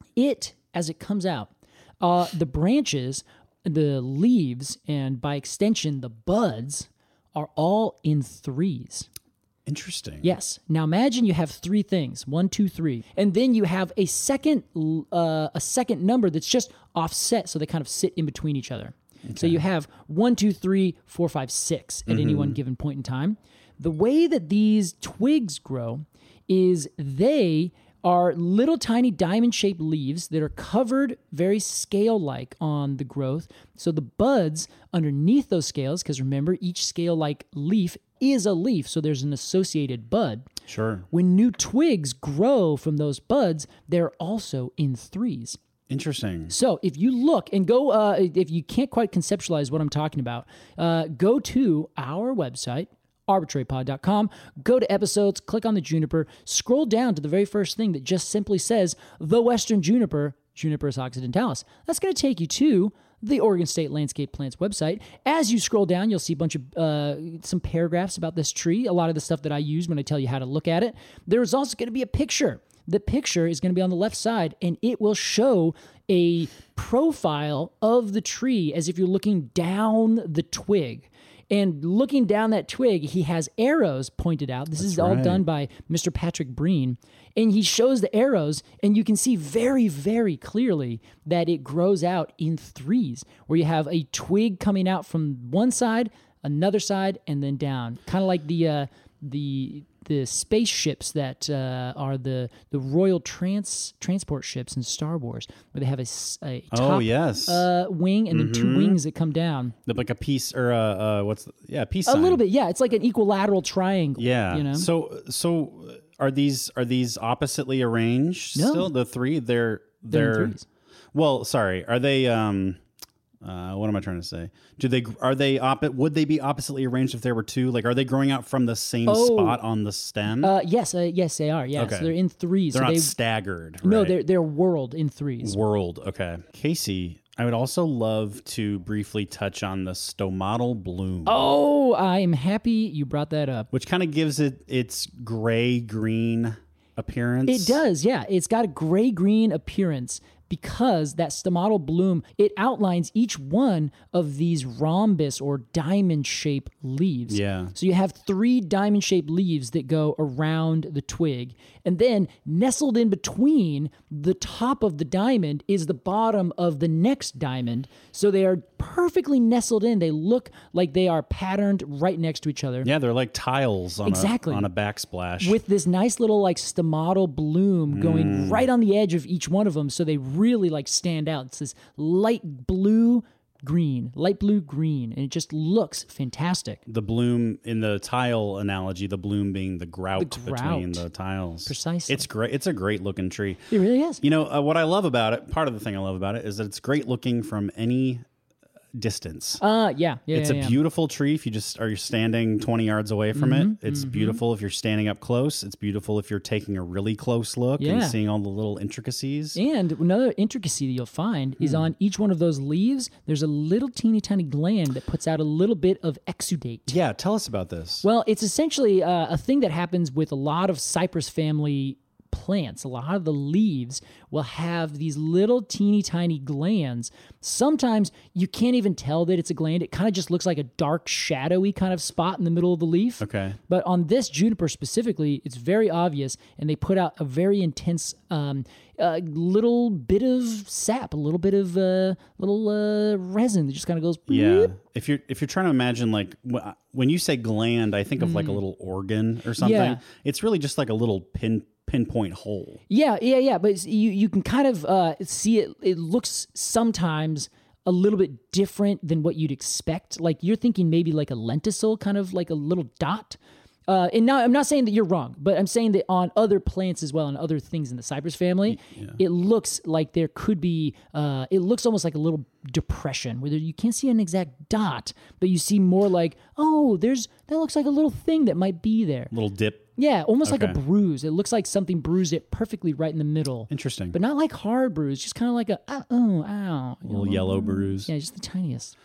[SPEAKER 1] It as it comes out, uh, the branches, the leaves, and by extension the buds are all in threes.
[SPEAKER 2] Interesting.
[SPEAKER 1] Yes. Now imagine you have three things, one, two, three, and then you have a second, uh, a second number that's just offset, so they kind of sit in between each other. So you have one, two, three, four, five, six at any one given point in time. The way that these twigs grow is they are little tiny diamond-shaped leaves that are covered very scale-like on the growth. So the buds underneath those scales, because remember, each scale-like leaf is a leaf, so there's an associated bud.
[SPEAKER 2] Sure.
[SPEAKER 1] When new twigs grow from those buds, they're also in threes.
[SPEAKER 2] Interesting.
[SPEAKER 1] So if you look and go, uh, if you can't quite conceptualize what I'm talking about, uh, go to our website, arbitrary pod dot com, go to episodes, click on the juniper, scroll down to the very first thing that just simply says the Western juniper, Juniperus occidentalis. That's going to take you to the Oregon State Landscape Plants website. As you scroll down, you'll see a bunch of uh, some paragraphs about this tree, a lot of the stuff that I use when I tell you how to look at it. There's also going to be a picture. The picture is going to be on the left side, and it will show a profile of the tree as if you're looking down the twig. And looking down that twig, he has arrows pointed out. This is all
[SPEAKER 2] right.
[SPEAKER 1] done by Mister Patrick Breen. And he shows the arrows, and you can see very, very clearly that it grows out in threes, where you have a twig coming out from one side, another side, and then down. Kind of like the uh, the the spaceships that uh, are the the royal trans transport ships in Star Wars, where they have a, s- a top
[SPEAKER 2] Oh, yes.
[SPEAKER 1] uh, wing and then two wings that come down.
[SPEAKER 2] The- like a piece or a uh, what's the, yeah peace
[SPEAKER 1] A
[SPEAKER 2] sign.
[SPEAKER 1] little bit, yeah. It's like an equilateral triangle.
[SPEAKER 2] Yeah.
[SPEAKER 1] you know.
[SPEAKER 2] So so are these are these oppositely arranged?
[SPEAKER 1] No.
[SPEAKER 2] Still the three. They're
[SPEAKER 1] They're in
[SPEAKER 2] they're.
[SPEAKER 1] threes.
[SPEAKER 2] Well, sorry. Are they? Um, uh, what am I trying to say? Do they are they op- Would they be oppositely arranged if there were two? Like, are they growing out from the same
[SPEAKER 1] Oh.
[SPEAKER 2] spot on the stem?
[SPEAKER 1] Uh, yes, uh, yes, they are. Yeah,
[SPEAKER 2] Okay.
[SPEAKER 1] so they're in threes.
[SPEAKER 2] they're
[SPEAKER 1] so
[SPEAKER 2] not
[SPEAKER 1] they,
[SPEAKER 2] staggered.
[SPEAKER 1] No,
[SPEAKER 2] right?
[SPEAKER 1] they're they're whirled in threes.
[SPEAKER 2] World. Okay, Casey. I would also love to briefly touch on the stomatal bloom.
[SPEAKER 1] Oh, I'm happy you brought that up.
[SPEAKER 2] Which kind of gives it its gray green appearance.
[SPEAKER 1] It does, yeah. It's got a gray green appearance because that stomatal bloom, it outlines each one of these rhombus or diamond shaped leaves.
[SPEAKER 2] Yeah.
[SPEAKER 1] So you have three diamond shaped leaves that go around the twig. And then nestled in between the top of the diamond is the bottom of the next diamond. So they are perfectly nestled in. They look like they are patterned right next to each other.
[SPEAKER 2] Yeah, they're like tiles on
[SPEAKER 1] Exactly.
[SPEAKER 2] a on a backsplash.
[SPEAKER 1] With this nice little like stomatal bloom going
[SPEAKER 2] Mm.
[SPEAKER 1] right on the edge of each one of them, so they really like stand out. It's this light blue green, light blue green, and it just looks fantastic.
[SPEAKER 2] the bloom in the tile analogy, the bloom being the grout,
[SPEAKER 1] The
[SPEAKER 2] between
[SPEAKER 1] grout.
[SPEAKER 2] the tiles.
[SPEAKER 1] Precisely.
[SPEAKER 2] It's great. It's a great looking tree.
[SPEAKER 1] It really is.
[SPEAKER 2] You know uh, what I love about it. Part of the thing I love about it is that it's great looking from any distance.
[SPEAKER 1] Uh, yeah, yeah.
[SPEAKER 2] It's
[SPEAKER 1] yeah,
[SPEAKER 2] a
[SPEAKER 1] yeah.
[SPEAKER 2] beautiful tree if you just are you standing twenty yards away from
[SPEAKER 1] Mm-hmm,
[SPEAKER 2] it. It's beautiful if you're standing up close. It's beautiful if you're taking a really close look and
[SPEAKER 1] Yeah.
[SPEAKER 2] seeing all the little intricacies.
[SPEAKER 1] And another intricacy that you'll find
[SPEAKER 2] Hmm.
[SPEAKER 1] is on each one of those leaves, there's a little teeny tiny gland that puts out a little bit of exudate.
[SPEAKER 2] Yeah, tell us about this.
[SPEAKER 1] Well, it's essentially uh, a thing that happens with a lot of cypress family plants. A lot of the leaves will have these little teeny tiny glands. Sometimes you can't even tell that it's a gland. It kind of just looks like a dark, shadowy kind of spot in the middle of the leaf.
[SPEAKER 2] Okay.
[SPEAKER 1] But on this juniper specifically, it's very obvious, and they put out a very intense um, uh, little bit of sap, a little bit of uh, little uh, resin that just kind of goes.
[SPEAKER 2] Yeah,
[SPEAKER 1] bloop.
[SPEAKER 2] if you're if you're trying to imagine like wh- when you say gland, I think of like a little organ or something.
[SPEAKER 1] Mm. Yeah.
[SPEAKER 2] It's really just like a little pin pinpoint hole.
[SPEAKER 1] Yeah, yeah, yeah. But it's- you you can kind of uh, see it. It looks sometimes a little bit different than what you'd expect. Like you're thinking maybe like a lenticel, kind of like a little dot. Uh, and now I'm not saying that you're wrong, but I'm saying that on other plants as well and other things in the cypress family, it looks like there could be. Uh, it looks almost like a little depression where there, you can't see an exact dot, but you see more like, oh, there's that looks like a little thing that might be there.
[SPEAKER 2] Little dip.
[SPEAKER 1] Yeah, almost like a
[SPEAKER 2] Okay.
[SPEAKER 1] bruise. It looks like something bruised it perfectly right in the middle.
[SPEAKER 2] Interesting.
[SPEAKER 1] But not like hard bruise, just kind of like a, ah, oh, ow. You
[SPEAKER 2] little
[SPEAKER 1] know?
[SPEAKER 2] yellow bruise.
[SPEAKER 1] Yeah, just the tiniest.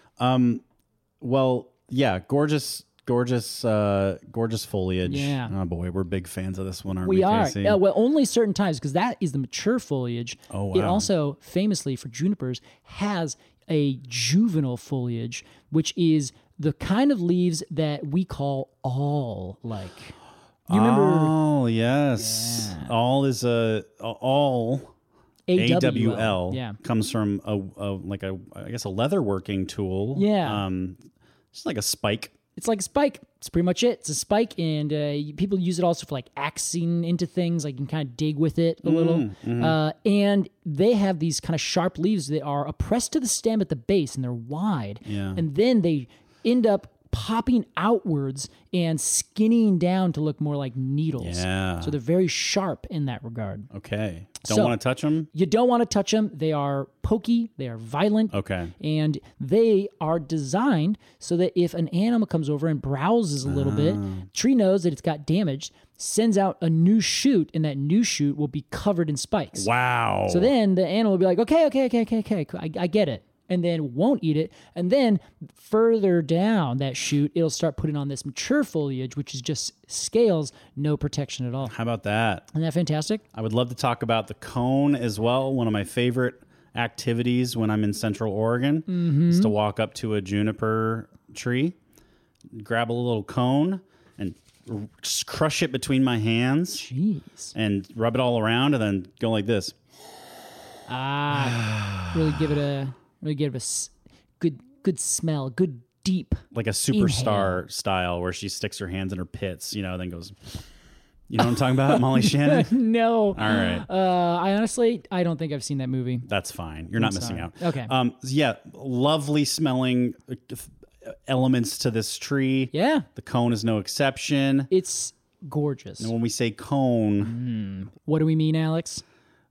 [SPEAKER 2] Well, yeah, gorgeous, gorgeous, uh, gorgeous foliage.
[SPEAKER 1] Yeah.
[SPEAKER 2] Oh boy, we're big fans of this one, aren't we?
[SPEAKER 1] We are.
[SPEAKER 2] Casey?
[SPEAKER 1] Yeah, well, only certain times because that is the mature foliage.
[SPEAKER 2] Oh,
[SPEAKER 1] It
[SPEAKER 2] wow.
[SPEAKER 1] also, famously for junipers, has a juvenile foliage, which is the kind of leaves that we call all like. You remember
[SPEAKER 2] Oh yes, all is a all. A W L
[SPEAKER 1] Yeah.
[SPEAKER 2] comes from a, a like a I guess a leather working tool.
[SPEAKER 1] Yeah.
[SPEAKER 2] um, it's like a spike.
[SPEAKER 1] It's like a spike. It's pretty much it. It's a spike, and uh, people use it also for like axing into things. Like you can kind of dig with it a little.
[SPEAKER 2] Mm-hmm.
[SPEAKER 1] Uh, and they have these kind of sharp leaves that are oppressed to the stem at the base, and they're wide.
[SPEAKER 2] Yeah.
[SPEAKER 1] And then they end up popping outwards and skinning down to look more like needles.
[SPEAKER 2] Yeah.
[SPEAKER 1] So they're very sharp in that regard.
[SPEAKER 2] Okay, don't
[SPEAKER 1] So-
[SPEAKER 2] want to touch them.
[SPEAKER 1] You don't want to touch them. They are pokey. They are violent.
[SPEAKER 2] Okay.
[SPEAKER 1] And they are designed so that if an animal comes over and browses a little
[SPEAKER 2] Ah.
[SPEAKER 1] bit, tree knows that it's got damaged, sends out a new shoot, and that new shoot will be covered in spikes.
[SPEAKER 2] Wow.
[SPEAKER 1] So then the animal will be like, okay, okay, okay, okay, okay, I, I get it. And then won't eat it. And then further down that shoot, it'll start putting on this mature foliage, which is just scales, no protection at all.
[SPEAKER 2] how about that?
[SPEAKER 1] Isn't that fantastic?
[SPEAKER 2] I would love to talk about the cone as well. One of my favorite activities when I'm in Central Oregon
[SPEAKER 1] Mm-hmm.
[SPEAKER 2] is to walk up to a juniper tree, grab a little cone, and r- just crush it between my hands
[SPEAKER 1] Jeez.
[SPEAKER 2] and rub it all around, and then go like this.
[SPEAKER 1] Ah, really give it a really give it a s- good good smell, good deep.
[SPEAKER 2] Like a superstar style where she sticks her hands in her pits, you know, then goes. You know what I'm talking about, Molly Shannon?
[SPEAKER 1] No.
[SPEAKER 2] All right.
[SPEAKER 1] Uh, I honestly, I don't think I've seen that movie.
[SPEAKER 2] That's fine. You're not missing
[SPEAKER 1] sorry.
[SPEAKER 2] out.
[SPEAKER 1] Okay.
[SPEAKER 2] Um, yeah, lovely smelling uh, elements to this tree.
[SPEAKER 1] Yeah.
[SPEAKER 2] The cone is no exception.
[SPEAKER 1] It's gorgeous.
[SPEAKER 2] And when we say cone,
[SPEAKER 1] What do we mean, Alex?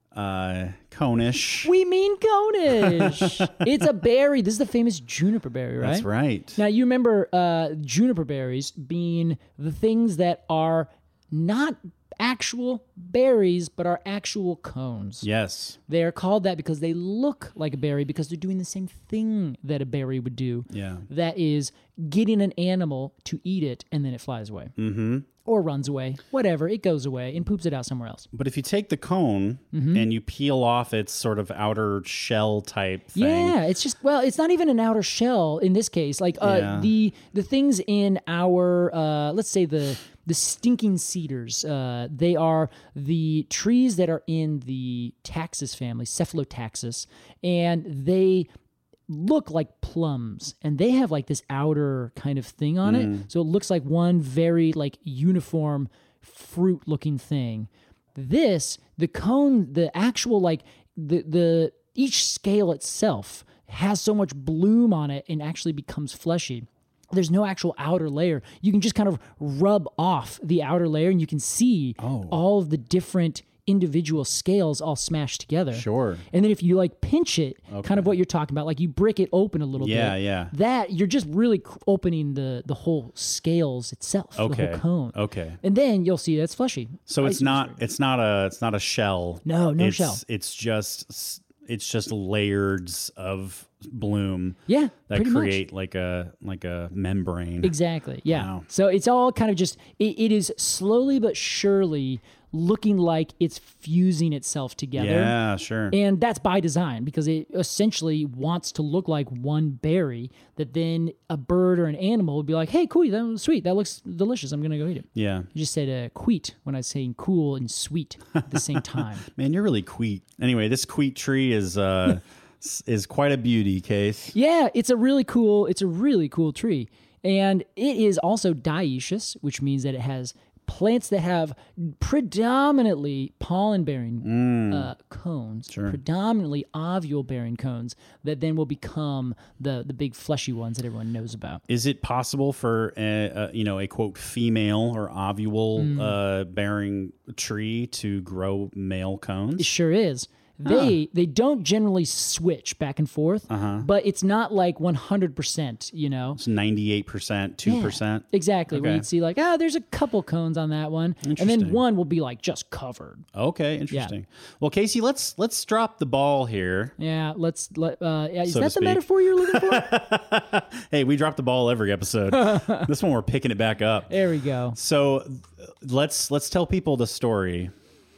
[SPEAKER 2] uh, cone-ish.
[SPEAKER 1] We mean conish. It's a berry. This is the famous juniper berry, right?
[SPEAKER 2] That's right.
[SPEAKER 1] Now, you remember uh, juniper berries being the things that are not actual berries, but are actual cones.
[SPEAKER 2] Yes.
[SPEAKER 1] They are called that because they look like a berry because they're doing the same thing that a berry would do.
[SPEAKER 2] Yeah.
[SPEAKER 1] That is getting an animal to eat it and then it flies away. Mm-hmm. Or runs away. Whatever. It goes away and poops it out somewhere else.
[SPEAKER 2] But if you take the cone
[SPEAKER 1] Mm-hmm.
[SPEAKER 2] and you peel off its sort of outer shell type thing.
[SPEAKER 1] Yeah, it's just well, it's not even an outer shell in this case. Like uh,
[SPEAKER 2] Yeah.
[SPEAKER 1] the the things in our uh, let's say the the stinking cedars. Uh, they are the trees that are in the taxus family, Cephalotaxus, and they look like plums, and they have like this outer kind of thing on it, so it looks like one very like uniform fruit looking thing. This, the cone, the actual like the the each scale itself has so much bloom on it and actually becomes fleshy. There's no actual outer layer. You can just kind of rub off the outer layer and you can see all of the different individual scales all smashed together.
[SPEAKER 2] Sure.
[SPEAKER 1] And then if you like pinch it, kind of what you're talking about, like you break it open a little
[SPEAKER 2] Yeah,
[SPEAKER 1] bit.
[SPEAKER 2] yeah.
[SPEAKER 1] That you're just really c- opening the the whole scales itself,
[SPEAKER 2] Okay.
[SPEAKER 1] the whole cone.
[SPEAKER 2] Okay.
[SPEAKER 1] And then you'll see that's fleshy.
[SPEAKER 2] So it's
[SPEAKER 1] Icy
[SPEAKER 2] not
[SPEAKER 1] mystery.
[SPEAKER 2] it's not a it's not a shell.
[SPEAKER 1] No, no
[SPEAKER 2] it's,
[SPEAKER 1] shell.
[SPEAKER 2] It's just it's just layers of bloom.
[SPEAKER 1] Yeah,
[SPEAKER 2] That
[SPEAKER 1] pretty much.
[SPEAKER 2] create like a like a membrane.
[SPEAKER 1] Exactly. Yeah.
[SPEAKER 2] Wow.
[SPEAKER 1] So it's all kind of just it, it is slowly but surely looking like it's fusing itself together.
[SPEAKER 2] Yeah, sure.
[SPEAKER 1] And that's by design because it essentially wants to look like one berry that then a bird or an animal would be like, hey, cool, that was sweet. That looks delicious. I'm going to go eat it.
[SPEAKER 2] yeah.
[SPEAKER 1] You just said uh, queet when I was saying cool and sweet at the same time.
[SPEAKER 2] Man, you're really queet. Anyway, this queet tree is uh s- is quite a beauty, Case.
[SPEAKER 1] Yeah, it's a really cool, it's a really cool tree. And it is also dioecious, which means that it has plants that have predominantly pollen-bearing uh, cones, predominantly ovule-bearing cones that then will become the the big fleshy ones that everyone knows about.
[SPEAKER 2] Is it possible for a, a you know a quote female or ovule
[SPEAKER 1] Mm.
[SPEAKER 2] uh, bearing tree to grow male
[SPEAKER 1] It
[SPEAKER 2] cones?
[SPEAKER 1] sure is. They they don't generally switch back and forth,
[SPEAKER 2] Uh-huh.
[SPEAKER 1] but it's not like one hundred percent, you know.
[SPEAKER 2] It's ninety-eight percent, two percent.
[SPEAKER 1] Yeah, exactly. Where
[SPEAKER 2] Okay.
[SPEAKER 1] you'd see like, ah, there's a couple cones on that one, and then
[SPEAKER 2] Interesting.
[SPEAKER 1] one will be like just covered.
[SPEAKER 2] Okay, interesting. Well, Casey, let's let's drop the ball here.
[SPEAKER 1] Yeah, let's let. Uh, yeah, is
[SPEAKER 2] So to
[SPEAKER 1] that the
[SPEAKER 2] speak.
[SPEAKER 1] metaphor you're looking for?
[SPEAKER 2] Hey, we drop the ball every episode. This one we're picking it back up.
[SPEAKER 1] There we go.
[SPEAKER 2] So th- let's let's tell people the story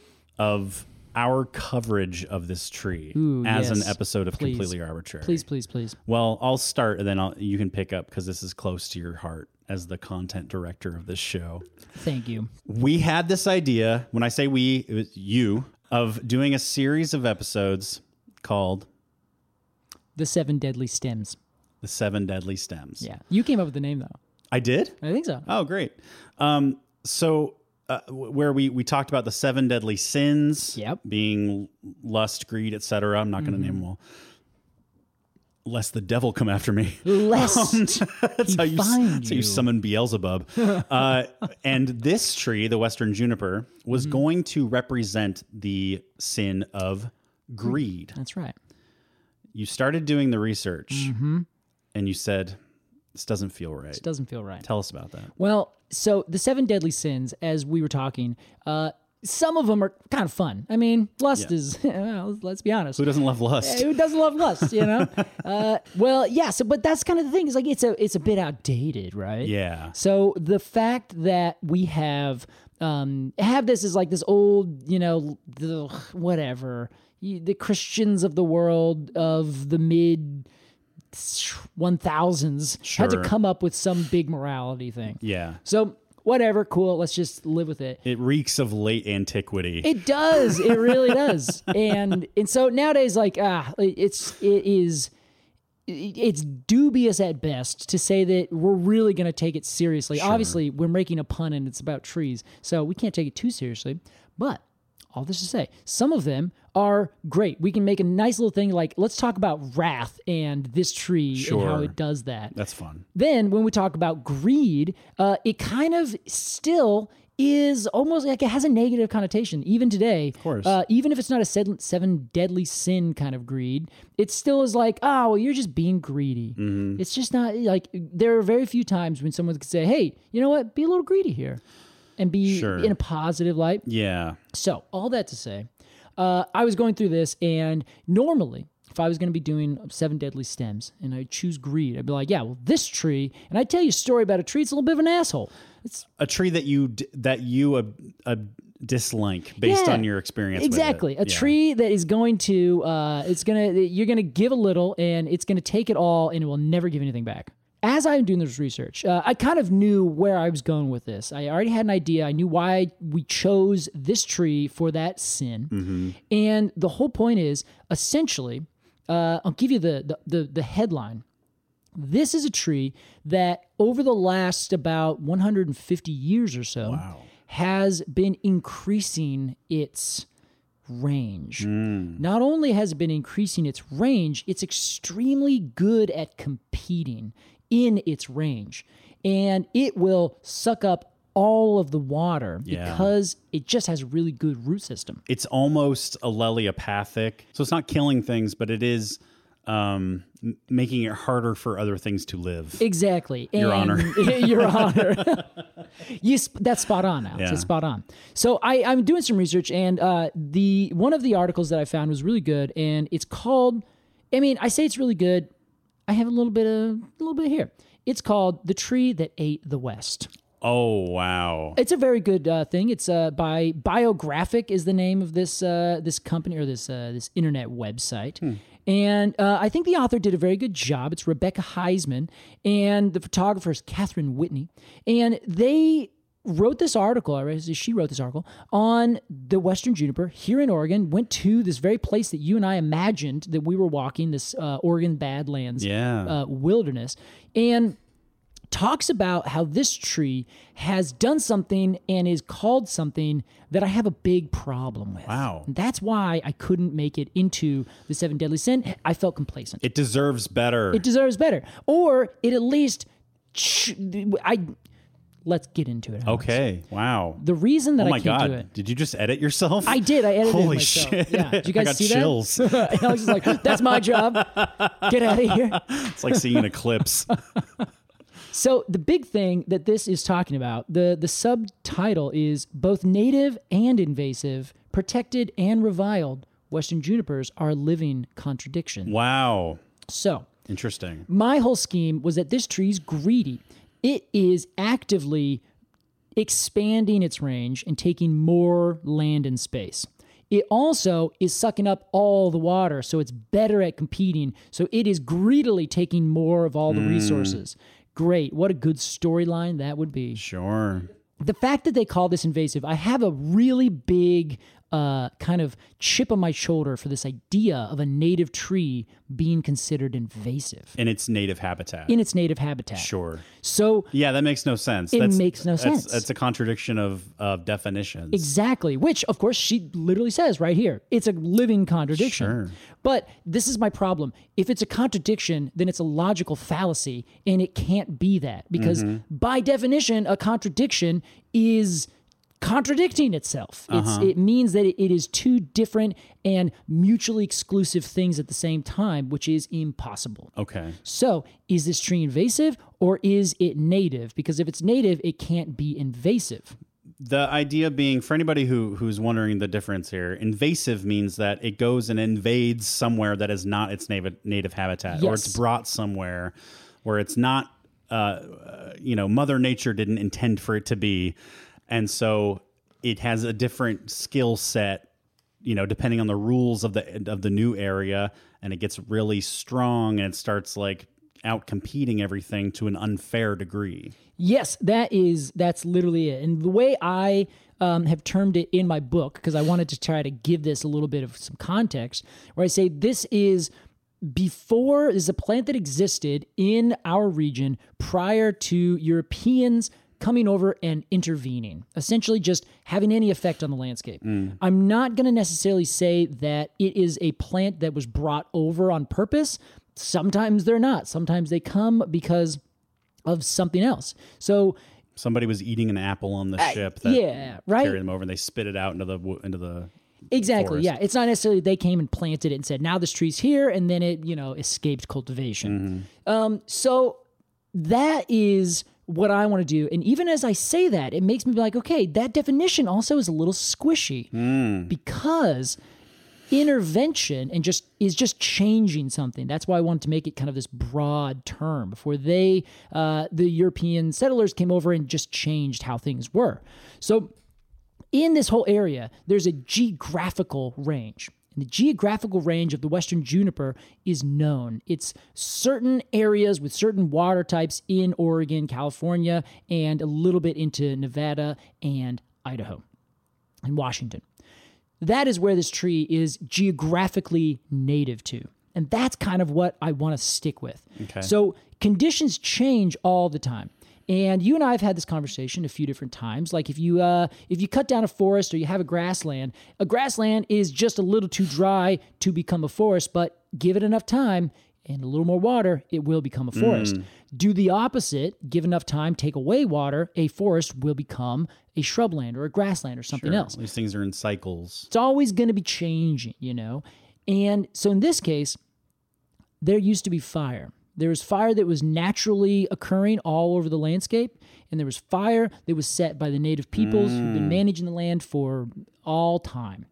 [SPEAKER 2] of our coverage of this tree
[SPEAKER 1] Ooh,
[SPEAKER 2] as
[SPEAKER 1] yes.
[SPEAKER 2] an episode of
[SPEAKER 1] Please.
[SPEAKER 2] Completely Arbitrary.
[SPEAKER 1] Please, please, please.
[SPEAKER 2] Well, I'll start and then I'll, you can pick up because this is close to your heart as the content director of this show.
[SPEAKER 1] Thank you.
[SPEAKER 2] We had this idea, when I say we, it was you, of doing a series of episodes called
[SPEAKER 1] The Seven Deadly Stems.
[SPEAKER 2] The Seven Deadly Stems.
[SPEAKER 1] Yeah, you came up with the name though.
[SPEAKER 2] I did?
[SPEAKER 1] I think so.
[SPEAKER 2] Oh, great. Um, so uh, w- where we, we talked about the seven deadly sins
[SPEAKER 1] Yep.
[SPEAKER 2] being lust, greed, et cetera. I'm not going to name them all. Lest the devil come after me.
[SPEAKER 1] Lest
[SPEAKER 2] That's
[SPEAKER 1] he
[SPEAKER 2] how you,
[SPEAKER 1] find
[SPEAKER 2] that's how you
[SPEAKER 1] you.
[SPEAKER 2] summon Beelzebub. uh, and this tree, the Western juniper, was
[SPEAKER 1] Mm-hmm.
[SPEAKER 2] going to represent the sin of greed.
[SPEAKER 1] That's right.
[SPEAKER 2] You started doing the research
[SPEAKER 1] Mm-hmm.
[SPEAKER 2] and you said, this doesn't feel right.
[SPEAKER 1] It doesn't feel right.
[SPEAKER 2] Tell us about that.
[SPEAKER 1] Well, so the seven deadly sins, as we were talking, uh, some of them are kind of fun. I mean, lust
[SPEAKER 2] Yeah.
[SPEAKER 1] is, well, let's be honest.
[SPEAKER 2] Who doesn't love lust?
[SPEAKER 1] Who doesn't love lust, you know? uh, well, yeah, so, but that's kind of the thing. Is like, it's a, it's a bit outdated, right?
[SPEAKER 2] Yeah.
[SPEAKER 1] So the fact that we have, um, have this as like this old, you know, the, whatever, you- the Christians of the world of the mid one thousands had to
[SPEAKER 2] Sure.
[SPEAKER 1] come up with some big morality thing.
[SPEAKER 2] Yeah.
[SPEAKER 1] So whatever, cool. Let's just live with it.
[SPEAKER 2] It reeks of late antiquity.
[SPEAKER 1] It does. It really does. And and so nowadays, like ah, it's it is it's dubious at best to say that we're really going to take it seriously.
[SPEAKER 2] Sure.
[SPEAKER 1] Obviously, we're making a pun and it's about trees, so we can't take it too seriously. But all this to say, some of them are great. We can make a nice little thing like, let's talk about wrath and this tree
[SPEAKER 2] Sure.
[SPEAKER 1] and how it does that.
[SPEAKER 2] That's fun.
[SPEAKER 1] Then when we talk about greed, uh, it kind of still is almost like it has a negative connotation even today. Of
[SPEAKER 2] course.
[SPEAKER 1] Uh, even if it's not a seven, seven deadly sin kind of greed, it still is like, oh, well, you're just being greedy.
[SPEAKER 2] Mm-hmm.
[SPEAKER 1] It's just not like, there are very few times when someone could say, hey, you know what, be a little greedy here and be
[SPEAKER 2] Sure.
[SPEAKER 1] in a positive light.
[SPEAKER 2] Yeah.
[SPEAKER 1] So all that to say, uh, I was going through this, and normally if I was going to be doing seven deadly stems and I choose greed, I'd be like, yeah, well, this tree, and I tell you a story about a tree, it's a little bit of an asshole. It's
[SPEAKER 2] A tree that you d- that you uh, uh, dislike based
[SPEAKER 1] Yeah,
[SPEAKER 2] on your experience.
[SPEAKER 1] exactly.
[SPEAKER 2] With it.
[SPEAKER 1] A
[SPEAKER 2] Yeah.
[SPEAKER 1] tree that is going to, uh, it's going to, you're going to give a little and it's going to take it all and it will never give anything back. As I'm doing this research, uh, I kind of knew where I was going with this. I already had an idea. I knew why we chose this tree for that sin.
[SPEAKER 2] Mm-hmm.
[SPEAKER 1] And the whole point is, essentially, uh, I'll give you the, the, the, the headline. This is a tree that over the last about one hundred fifty years or so
[SPEAKER 2] Wow.
[SPEAKER 1] has been increasing its range. Not only has it been increasing its range, it's extremely good at competing in its range. And it will suck up all of the water
[SPEAKER 2] Yeah.
[SPEAKER 1] because it just has a really good root system.
[SPEAKER 2] It's almost alleliopathic. So it's not killing things, but it is um, m- making it harder for other things to live.
[SPEAKER 1] Exactly.
[SPEAKER 2] Your
[SPEAKER 1] And-
[SPEAKER 2] Honor.
[SPEAKER 1] Your Honor. you, sp- that's spot on, Alex.
[SPEAKER 2] Yeah.
[SPEAKER 1] It's spot on. So I, I'm doing some research, and uh, the one of the articles that I found was really good, and it's called, I mean, I say it's really good. I have a little bit of, a little bit here. It's called The Tree That Ate the West.
[SPEAKER 2] Oh, wow.
[SPEAKER 1] It's a very good uh, thing. It's uh, by Biographic is the name of this uh, this company or this uh, this internet website, and uh, I think the author did a very good job. It's Rebecca Heisman, and the photographer is Catherine Whitney, and they wrote this article. Or she wrote this article on the Western juniper here in Oregon. Went to this very place that you and I imagined that we were walking, this uh, Oregon Badlands
[SPEAKER 2] Yeah.
[SPEAKER 1] uh, wilderness, and talks about how this tree has done something and is called something that I have a big problem with.
[SPEAKER 2] Wow.
[SPEAKER 1] And that's why I couldn't make it into the seven deadly sin. I felt complacent.
[SPEAKER 2] It deserves better.
[SPEAKER 1] It deserves better. Or it at least, ch- I, let's get into it. Alex.
[SPEAKER 2] okay. Wow.
[SPEAKER 1] The reason that
[SPEAKER 2] oh my
[SPEAKER 1] I can't
[SPEAKER 2] God.
[SPEAKER 1] do it.
[SPEAKER 2] Did you just edit yourself?
[SPEAKER 1] I did. I edited
[SPEAKER 2] Holy
[SPEAKER 1] it myself.
[SPEAKER 2] shit.
[SPEAKER 1] Yeah. Did you guys
[SPEAKER 2] I got
[SPEAKER 1] see
[SPEAKER 2] chills.
[SPEAKER 1] that? Alex is like, that's my job. Get out of here.
[SPEAKER 2] It's like seeing an eclipse.
[SPEAKER 1] So the big thing that this is talking about, the, the subtitle is both native and invasive, protected and reviled, Western junipers are a living contradiction.
[SPEAKER 2] Wow.
[SPEAKER 1] So
[SPEAKER 2] Interesting.
[SPEAKER 1] my whole scheme was that this tree's greedy. It is actively expanding its range and taking more land and space. It also is sucking up all the water, so it's better at competing. So it is greedily taking more of all the resources. Great. What a good storyline that would be.
[SPEAKER 2] Sure.
[SPEAKER 1] The fact that they call this invasive, I have a really big uh, kind of chip on my shoulder for this idea of a native tree being considered invasive
[SPEAKER 2] In its native habitat.
[SPEAKER 1] in its native habitat.
[SPEAKER 2] Sure.
[SPEAKER 1] So
[SPEAKER 2] Yeah, that makes no sense.
[SPEAKER 1] It makes no
[SPEAKER 2] that's-
[SPEAKER 1] sense.
[SPEAKER 2] That's a contradiction of, of definitions.
[SPEAKER 1] exactly, which of course she literally says right here. It's a living contradiction.
[SPEAKER 2] Sure.
[SPEAKER 1] But this is my problem. If it's a contradiction, then it's a logical fallacy, and it can't be that because
[SPEAKER 2] Mm-hmm.
[SPEAKER 1] by definition, a contradiction is contradicting itself. It's,
[SPEAKER 2] Uh-huh.
[SPEAKER 1] It means that it is two different and mutually exclusive things at the same time, which is impossible.
[SPEAKER 2] Okay.
[SPEAKER 1] So, is this tree invasive or is it native? Because if it's native, it can't be invasive.
[SPEAKER 2] The idea being, for anybody who who's wondering the difference here, invasive means that it goes and invades somewhere that is not its native native habitat, or
[SPEAKER 1] Yes.
[SPEAKER 2] it's brought somewhere where it's not, uh, uh, you know, Mother Nature didn't intend for it to be, and so it has a different skill set, you know, depending on the rules of the of the new area, and it gets really strong and it starts like out competing everything to an unfair degree.
[SPEAKER 1] Yes, that is that's literally it. And the way I um, have termed it in my book, because I wanted to try to give this a little bit of some context, where I say this is before, this is a plant that existed in our region prior to Europeans coming over and intervening, essentially just having any effect on the landscape. Mm. I'm not going to necessarily say that it is a plant that was brought over on purpose. Sometimes they're not. Sometimes they come because of something else. So
[SPEAKER 2] somebody was eating an apple on the
[SPEAKER 1] uh,
[SPEAKER 2] ship that
[SPEAKER 1] yeah, right?
[SPEAKER 2] carried them over, and they spit it out into the into the
[SPEAKER 1] Exactly.
[SPEAKER 2] forest.
[SPEAKER 1] Yeah. It's not necessarily they came and planted it and said, now this tree's here, and then it, you know, escaped cultivation. Mm-hmm. Um, so that is what I want to do. And even as I say that, it makes me be like, okay, that definition also is a little squishy
[SPEAKER 2] mm.
[SPEAKER 1] because intervention and just is just changing something. That's why I wanted to make it kind of this broad term before they, uh, the European settlers came over and just changed how things were. So in this whole area, there's a geographical range. And the geographical range of the western juniper is known. It's certain areas with certain water types in Oregon, California, and a little bit into Nevada and Idaho and Washington. That is where this tree is geographically native to. And that's kind of what I want to stick with.
[SPEAKER 2] Okay.
[SPEAKER 1] So conditions change all the time. And you and I have had this conversation a few different times. Like if you uh, if you cut down a forest or you have a grassland, a grassland is just a little too dry to become a forest, but give it enough time and a little more water, it will become a forest. Mm. Do the opposite, give enough time, take away water, a forest will become a shrubland or a grassland or something
[SPEAKER 2] sure.
[SPEAKER 1] else.
[SPEAKER 2] These things are in cycles.
[SPEAKER 1] It's always going to be changing, you know? And so in this case, there used to be fire. There was fire that was naturally occurring all over the landscape, and there was fire that was set by the native peoples mm. who've been managing the land for all time.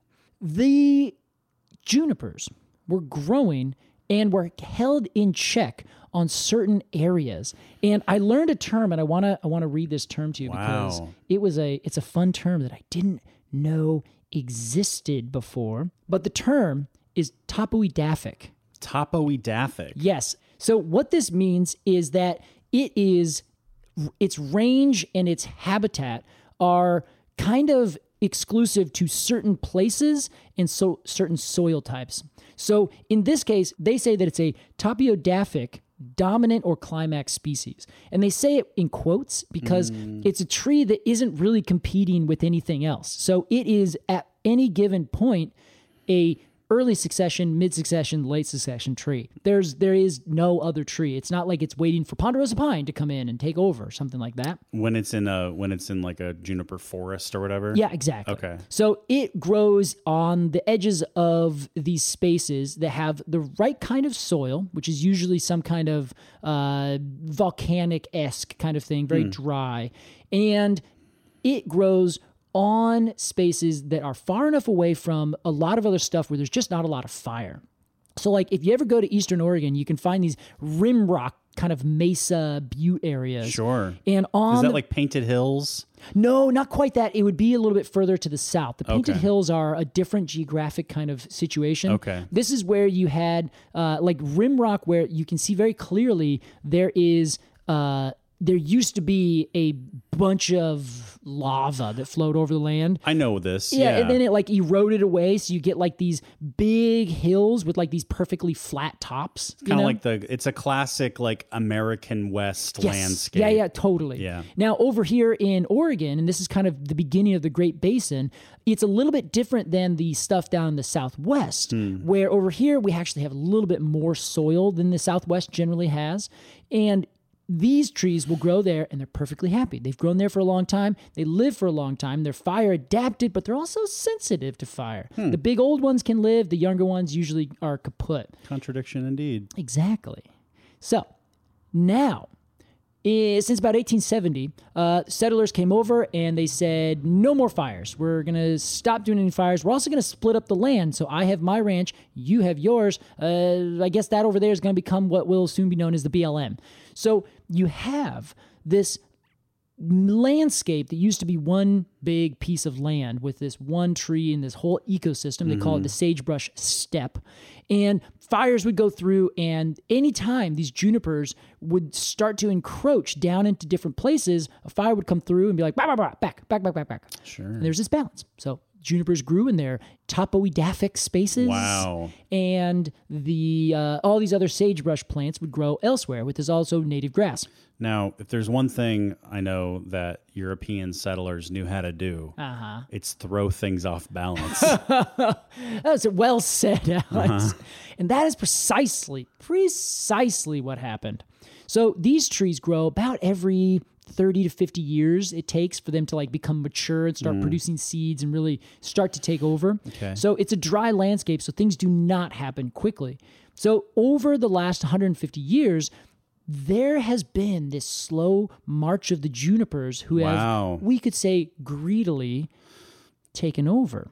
[SPEAKER 1] The junipers were growing and were held in check on certain areas. And I learned a term, and I want to I want to read this term to you
[SPEAKER 2] wow.
[SPEAKER 1] because it was a it's a fun term that I didn't know existed before. But the term is topoedaphic.
[SPEAKER 2] Topoedaphic.
[SPEAKER 1] Yes. So what this means is that it is its range and its habitat are kind of exclusive to certain places and so certain soil types. So in this case, they say that it's a topoedaphic dominant or climax species. And they say it in quotes because mm. it's a tree that isn't really competing with anything else. So it is at any given point a early succession, mid succession, late succession tree. There's there is no other tree. It's not like it's waiting for ponderosa pine to come in and take over or something like that.
[SPEAKER 2] When it's in a when it's in like a juniper forest or whatever.
[SPEAKER 1] Yeah, exactly.
[SPEAKER 2] Okay.
[SPEAKER 1] So it grows on the edges of these spaces that have the right kind of soil, which is usually some kind of uh, volcanic-esque kind of thing, very mm. dry, and it grows on spaces that are far enough away from a lot of other stuff where there's just not a lot of fire. So like if you ever go to Eastern Oregon, you can find these rim rock kind of mesa butte areas.
[SPEAKER 2] Sure.
[SPEAKER 1] And on
[SPEAKER 2] Is that
[SPEAKER 1] the,
[SPEAKER 2] like Painted Hills?
[SPEAKER 1] No, not quite that. It would be a little bit further to the south. The Painted
[SPEAKER 2] Okay.
[SPEAKER 1] Hills are a different geographic kind of situation.
[SPEAKER 2] Okay.
[SPEAKER 1] This is where you had uh, like rim rock where you can see very clearly there is uh, there used to be a bunch of lava that flowed over the land.
[SPEAKER 2] I know this.
[SPEAKER 1] Yeah,
[SPEAKER 2] Yeah.
[SPEAKER 1] and then it like eroded away, so you get like these big hills with like these perfectly flat tops.
[SPEAKER 2] Kind of like the, it's a classic like American West
[SPEAKER 1] Yes.
[SPEAKER 2] landscape.
[SPEAKER 1] Yeah, yeah, totally.
[SPEAKER 2] Yeah.
[SPEAKER 1] Now, over here in Oregon, and this is kind of the beginning of the Great Basin, it's a little bit different than the stuff down in the Southwest,
[SPEAKER 2] Hmm.
[SPEAKER 1] where over here we actually have a little bit more soil than the Southwest generally has. And these trees will grow there and they're perfectly happy. They've grown there for a long time. They live for a long time. They're fire adapted, but they're also sensitive to fire.
[SPEAKER 2] Hmm.
[SPEAKER 1] The big old ones can live. The younger ones usually are kaput.
[SPEAKER 2] Contradiction indeed.
[SPEAKER 1] Exactly. So now, eh, since about eighteen seventy, uh, settlers came over and they said, no more fires. We're going to stop doing any fires. We're also going to split up the land. So I have my ranch, you have yours. Uh, I guess that over there is going to become what will soon be known as the B L M. So you have this landscape that used to be one big piece of land with this one tree and this whole ecosystem. They call it the sagebrush steppe. And fires would go through, and anytime these junipers would start to encroach down into different places, a fire would come through and be like, bah, bah, bah, back, back, back, back, back.
[SPEAKER 2] Sure.
[SPEAKER 1] And there's this balance. So junipers grew in their topoedaphic spaces.
[SPEAKER 2] Wow.
[SPEAKER 1] And the uh, all these other sagebrush plants would grow elsewhere, which is also native grass.
[SPEAKER 2] Now, if there's one thing I know that European settlers knew how to do,
[SPEAKER 1] Uh-huh.
[SPEAKER 2] it's throw things off balance.
[SPEAKER 1] That's well said, Alex. Uh-huh. And that is precisely, precisely what happened. So these trees grow about every thirty to fifty years it takes for them to like become mature and start mm. producing seeds and really start to take over.
[SPEAKER 2] Okay.
[SPEAKER 1] So it's a dry landscape, so things do not happen quickly. So over the last one hundred fifty years, there has been this slow march of the junipers who
[SPEAKER 2] wow.
[SPEAKER 1] have, we could say, greedily taken over.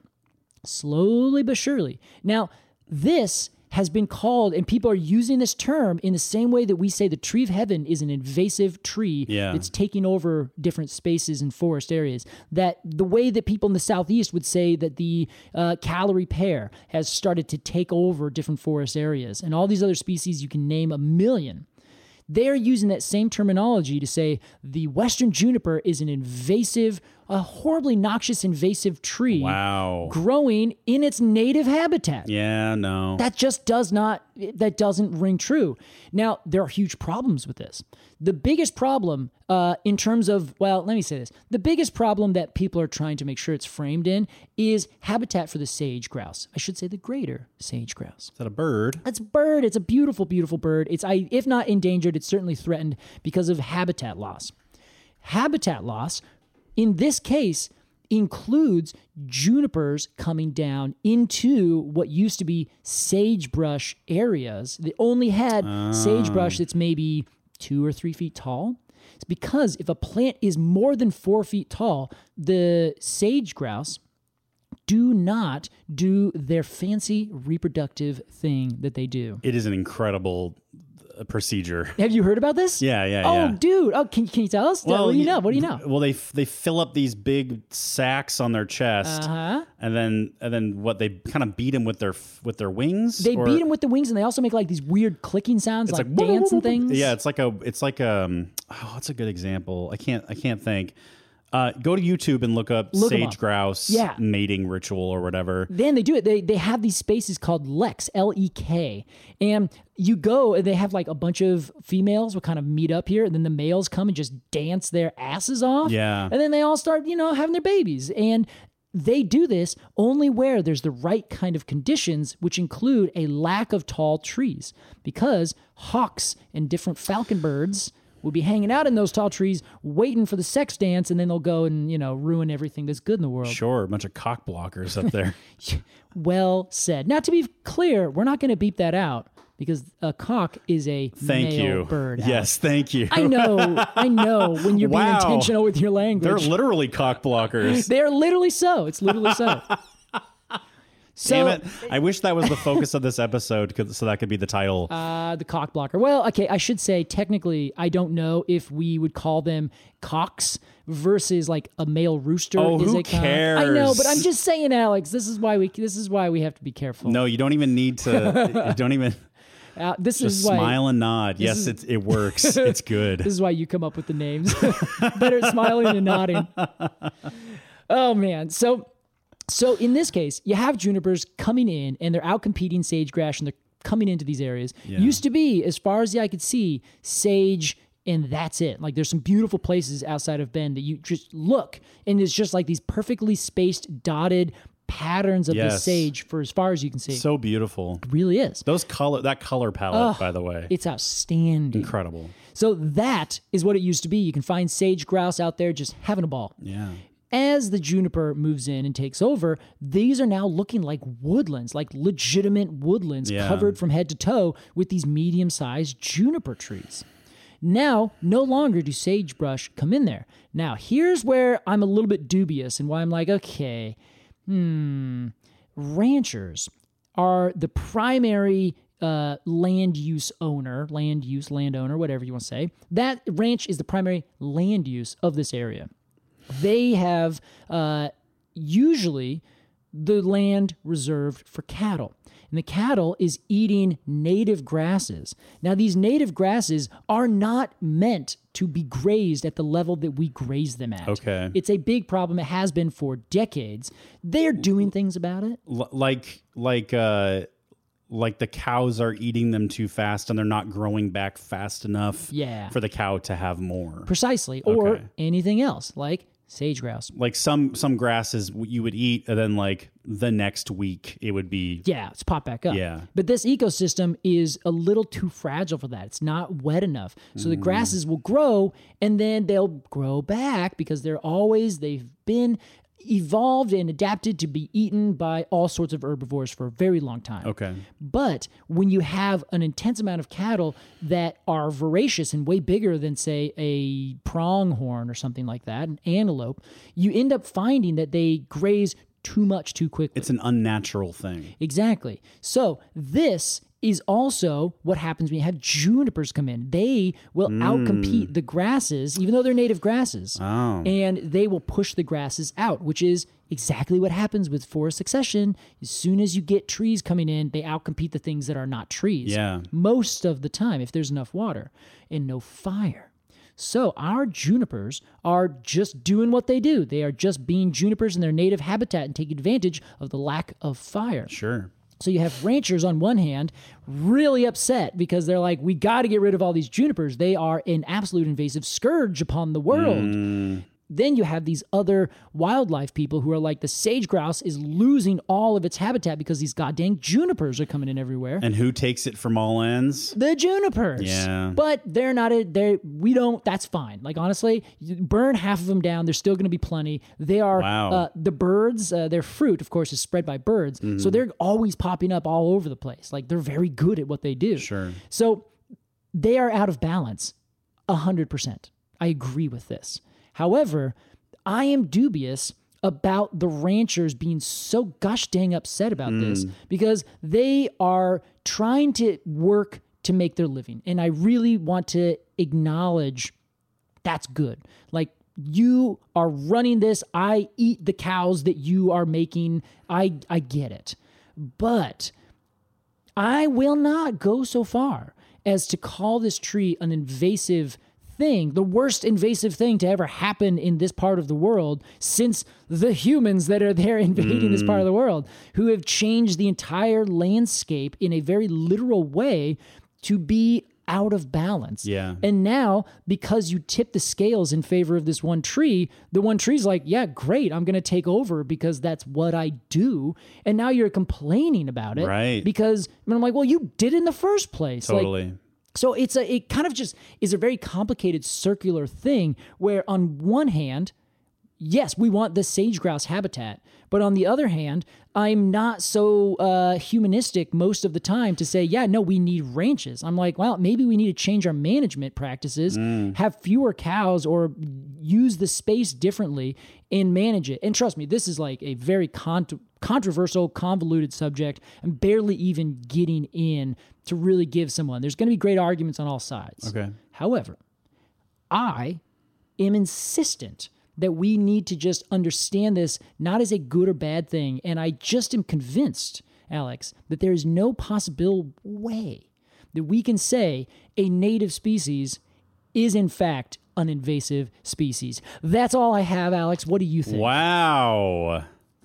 [SPEAKER 1] Slowly but surely. Now, this has been called, and people are using this term in the same way that we say the tree of heaven is an invasive tree
[SPEAKER 2] yeah.
[SPEAKER 1] that's taking over different spaces and forest areas. That the way that people in the southeast would say that the uh, Callery pear has started to take over different forest areas, and all these other species, you can name a million. They're using that same terminology to say the western juniper is an invasive, a horribly noxious invasive tree
[SPEAKER 2] wow.
[SPEAKER 1] growing in its native habitat.
[SPEAKER 2] Yeah, no.
[SPEAKER 1] That just does not, that doesn't ring true. Now, there are huge problems with this. The biggest problem uh, in terms of, well, let me say this. The biggest problem that people are trying to make sure it's framed in is habitat for the sage grouse. I should say the greater sage grouse.
[SPEAKER 2] Is that a bird?
[SPEAKER 1] It's a bird. It's a beautiful, beautiful bird. It's, I, if not endangered, it's certainly threatened because of habitat loss. Habitat loss, in this case, includes junipers coming down into what used to be sagebrush areas that only had
[SPEAKER 2] oh.
[SPEAKER 1] sagebrush that's maybe two or three feet tall. It's because if a plant is more than four feet tall, the sage grouse do not do their fancy reproductive thing that they do.
[SPEAKER 2] It is an incredible procedure.
[SPEAKER 1] Have you heard about this?
[SPEAKER 2] Yeah, yeah,
[SPEAKER 1] oh,
[SPEAKER 2] yeah.
[SPEAKER 1] Oh, dude. Oh, can, can you tell us? Well, what do you know? What do you know?
[SPEAKER 2] Well, they they fill up these big sacks on their chest,
[SPEAKER 1] uh-huh.
[SPEAKER 2] and then and then what they kind of beat them with their with their wings.
[SPEAKER 1] They
[SPEAKER 2] or,
[SPEAKER 1] beat them with the wings, and they also make like these weird clicking sounds,
[SPEAKER 2] it's
[SPEAKER 1] like,
[SPEAKER 2] like
[SPEAKER 1] dance and things.
[SPEAKER 2] Yeah, it's like a it's like um. Oh, that's a good example. I can't I can't think. Uh, go to YouTube and look up
[SPEAKER 1] Look 'em
[SPEAKER 2] sage
[SPEAKER 1] up.
[SPEAKER 2] grouse
[SPEAKER 1] Yeah.
[SPEAKER 2] mating ritual or whatever.
[SPEAKER 1] Then they do it. They they have these spaces called leks, L E K. And you go and they have like a bunch of females will kind of meet up here, and then the males come and just dance their asses off.
[SPEAKER 2] Yeah.
[SPEAKER 1] And then they all start, you know, having their babies. And they do this only where there's the right kind of conditions, which include a lack of tall trees, because hawks and different falcon birds will be hanging out in those tall trees waiting for the sex dance, and then they'll go and, you know, ruin everything that's good in the world.
[SPEAKER 2] Sure, a bunch of cock blockers up there.
[SPEAKER 1] Well said. Now, to be clear, we're not going to beep that out because a cock is a
[SPEAKER 2] thank
[SPEAKER 1] male
[SPEAKER 2] you.
[SPEAKER 1] bird.
[SPEAKER 2] Yes,
[SPEAKER 1] Alex.
[SPEAKER 2] thank you.
[SPEAKER 1] I know, I know when you're
[SPEAKER 2] Wow.
[SPEAKER 1] being intentional with your language.
[SPEAKER 2] They're literally cock blockers.
[SPEAKER 1] They're literally so. It's literally so. So,
[SPEAKER 2] Damn it. I wish that was the focus of this episode, 'cause- so that could be the title.
[SPEAKER 1] Uh, the cock blocker. Well, okay, I should say technically, I don't know if we would call them cocks versus like a male rooster.
[SPEAKER 2] Oh,
[SPEAKER 1] is
[SPEAKER 2] who
[SPEAKER 1] a cock.
[SPEAKER 2] cares?
[SPEAKER 1] I know, but I'm just saying, Alex. This is why we. This is why we have to be careful.
[SPEAKER 2] No, you don't even need to. You don't even.
[SPEAKER 1] Uh, this
[SPEAKER 2] Just
[SPEAKER 1] is why.
[SPEAKER 2] smile and nod. Yes,
[SPEAKER 1] is-
[SPEAKER 2] it, it works. It's good.
[SPEAKER 1] This is why you come up with the names. Better at smiling and nodding. Oh man. So so in this case, you have junipers coming in and they're out competing sagegrass and they're coming into these areas.
[SPEAKER 2] Yeah.
[SPEAKER 1] Used to be, as far as the eye could see, sage and that's it. Like there's some beautiful places outside of Bend that you just look and it's just like these perfectly spaced dotted patterns of the
[SPEAKER 2] Yes.
[SPEAKER 1] sage for as far as you can see.
[SPEAKER 2] So beautiful.
[SPEAKER 1] It really is.
[SPEAKER 2] Those color, that color palette, by the way,
[SPEAKER 1] It's outstanding.
[SPEAKER 2] incredible.
[SPEAKER 1] So that is what it used to be. You can find sage grouse out there just having a ball.
[SPEAKER 2] Yeah.
[SPEAKER 1] As the juniper moves in and takes over, these are now looking like woodlands, like legitimate woodlands
[SPEAKER 2] Yeah.
[SPEAKER 1] covered from head to toe with these medium-sized juniper trees. Now, no longer do sagebrush come in there. Now, here's where I'm a little bit dubious and why I'm like, okay, hmm, ranchers are the primary uh, land use owner, land use, landowner, whatever you want to say. That ranch is the primary land use of this area. They have uh, usually the land reserved for cattle. and the cattle is eating native grasses. Now, these native grasses are not meant to be grazed at the level that we graze them at.
[SPEAKER 2] Okay.
[SPEAKER 1] It's a big problem. It has been for decades. They're doing things about it.
[SPEAKER 2] L- like like uh like the cows are eating them too fast and they're not growing back fast enough
[SPEAKER 1] Yeah.
[SPEAKER 2] for the cow to have more.
[SPEAKER 1] Precisely. Or
[SPEAKER 2] Okay.
[SPEAKER 1] anything else, like sage grouse.
[SPEAKER 2] Like some some grasses you would eat and then like the next week it would be
[SPEAKER 1] Yeah, it's popped back up.
[SPEAKER 2] Yeah.
[SPEAKER 1] But this ecosystem is a little too fragile for that. It's not wet enough. So the grasses will grow and then they'll grow back because they're always, they've been evolved and adapted to be eaten by all sorts of herbivores for a very long time.
[SPEAKER 2] Okay.
[SPEAKER 1] But when you have an intense amount of cattle that are voracious and way bigger than, say, a pronghorn or something like that, an antelope, you end up finding that they graze too much too quickly.
[SPEAKER 2] It's an unnatural thing.
[SPEAKER 1] Exactly. So this is also what happens when you have junipers come in. They will outcompete the grasses, even though they're native grasses.
[SPEAKER 2] Oh.
[SPEAKER 1] And they will push the grasses out, which is exactly what happens with forest succession. As soon as you get trees coming in, they outcompete the things that are not trees.
[SPEAKER 2] Yeah.
[SPEAKER 1] Most of the time, if there's enough water and no fire. So our junipers are just doing what they do. They are just being junipers in their native habitat and take advantage of the lack of fire.
[SPEAKER 2] Sure.
[SPEAKER 1] So you have ranchers on one hand really upset because they're like, we got to get rid of all these junipers. They are an absolute invasive scourge upon the world. Then you have these other wildlife people who are like, the sage grouse is losing all of its habitat because these goddamn junipers are coming in everywhere.
[SPEAKER 2] And who takes it from all ends?
[SPEAKER 1] The junipers.
[SPEAKER 2] Yeah.
[SPEAKER 1] But they're not a, they're, we don't, that's fine. Like, honestly, you burn half of them down. There's still going to be plenty. They are,
[SPEAKER 2] Wow.
[SPEAKER 1] uh, the birds, uh, their fruit, of course, is spread by birds.
[SPEAKER 2] Mm-hmm.
[SPEAKER 1] So they're always popping up all over the place. Like, they're very good at what they do.
[SPEAKER 2] Sure.
[SPEAKER 1] So they are out of balance. A hundred percent. I agree with this. However, I am dubious about the ranchers being so gosh dang upset about this because they are trying to work to make their living. And I really want to acknowledge that's good. Like, you are running this. I eat the cows that you are making. I, I get it. But I will not go so far as to call this tree an invasive thing, the worst invasive thing to ever happen in this part of the world since the humans that are there invading this part of the world, who have changed the entire landscape in a very literal way to be out of balance.
[SPEAKER 2] Yeah.
[SPEAKER 1] And now, because you tip the scales in favor of this one tree, the one tree's like, yeah, great, I'm going to take over because that's what I do. And now you're complaining about it.
[SPEAKER 2] Right.
[SPEAKER 1] Because and I'm like, well, you did it in the first place. Like,
[SPEAKER 2] Totally.
[SPEAKER 1] so it's a, it kind of just is a very complicated circular thing where on one hand, yes, we want the sage grouse habitat, but on the other hand, I'm not so uh, humanistic most of the time to say, yeah, no, we need ranches. I'm like, well, maybe we need to change our management practices, have fewer cows, or use the space differently and manage it. And trust me, this is like a very con- controversial, convoluted subject. I'm barely even getting in to really give someone. There's going to be great arguments on all sides.
[SPEAKER 2] Okay.
[SPEAKER 1] However, I am insistent that we need to just understand this not as a good or bad thing. And I just am convinced, Alex, that there is no possible way that we can say a native species is in fact an invasive species. That's all I have, Alex. What do you think?
[SPEAKER 2] Wow.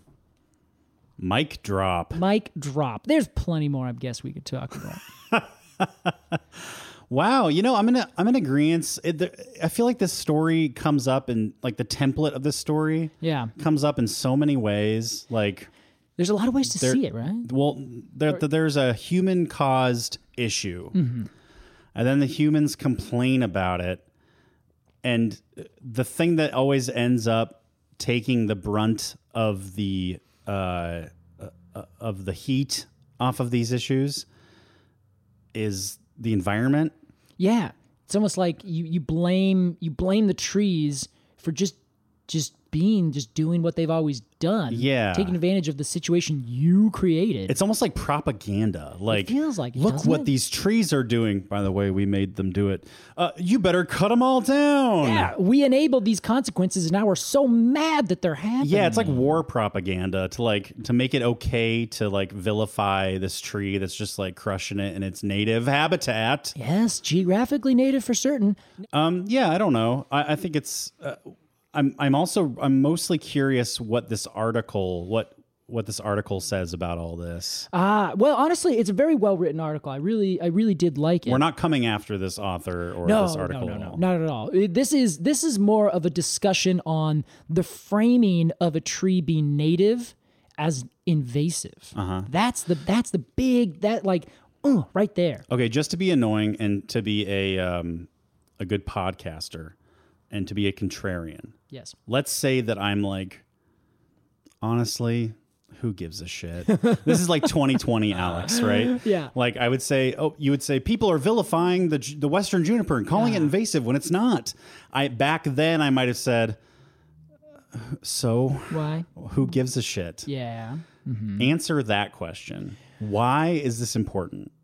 [SPEAKER 2] Mic drop.
[SPEAKER 1] Mic drop. There's plenty more I guess we could talk about.
[SPEAKER 2] Wow, you know, I'm in a, I'm in agreement. It, the, I feel like this story comes up in like the template of this story.
[SPEAKER 1] Yeah.
[SPEAKER 2] Comes up in so many ways. Like,
[SPEAKER 1] There's a lot of ways to
[SPEAKER 2] there-
[SPEAKER 1] see it, right?
[SPEAKER 2] well, there, there's a human caused issue,
[SPEAKER 1] Mm-hmm.
[SPEAKER 2] and then the humans complain about it, and the thing that always ends up taking the brunt of the uh, uh, of the heat off of these issues is the environment.
[SPEAKER 1] Yeah. It's almost like you, you blame you blame the trees for just just being, just doing what they've always done.
[SPEAKER 2] Yeah.
[SPEAKER 1] Taking advantage of the situation you created.
[SPEAKER 2] It's almost like propaganda. Like,
[SPEAKER 1] it feels like it,
[SPEAKER 2] look what
[SPEAKER 1] it?
[SPEAKER 2] these trees are doing. By the way, we made them do it. Uh, you better cut them all down.
[SPEAKER 1] Yeah, we enabled these consequences, and now we're so mad that they're happening.
[SPEAKER 2] Yeah, it's like war propaganda to like to make it okay to like vilify this tree that's just like crushing it in its native habitat.
[SPEAKER 1] Yes, geographically native for certain.
[SPEAKER 2] Um, yeah, I don't know. I, I think it's. Uh, I'm. I'm also. I'm mostly curious what this article. What. What this article says about all this.
[SPEAKER 1] Ah, uh, well, honestly, it's a very well written article. I really, I really did like it.
[SPEAKER 2] We're not coming after this author or
[SPEAKER 1] no,
[SPEAKER 2] this article.
[SPEAKER 1] No, no,
[SPEAKER 2] at all.
[SPEAKER 1] no, not at all. This is this is more of a discussion on the framing of a tree being native as invasive.
[SPEAKER 2] Uh-huh.
[SPEAKER 1] That's the that's the big that like uh, right there.
[SPEAKER 2] Okay, just to be annoying and to be a um, a good podcaster and to be a contrarian.
[SPEAKER 1] Yes.
[SPEAKER 2] Let's say that I'm like, honestly, who gives a shit? This is like twenty twenty Alex, right?
[SPEAKER 1] Yeah.
[SPEAKER 2] Like I would say, oh, you would say people are vilifying the the Western juniper and calling
[SPEAKER 1] yeah.
[SPEAKER 2] it invasive when it's not. I back then I might have said, so
[SPEAKER 1] why?
[SPEAKER 2] Who gives a shit?
[SPEAKER 1] Yeah. Mm-hmm.
[SPEAKER 2] Answer that question. Why is this important?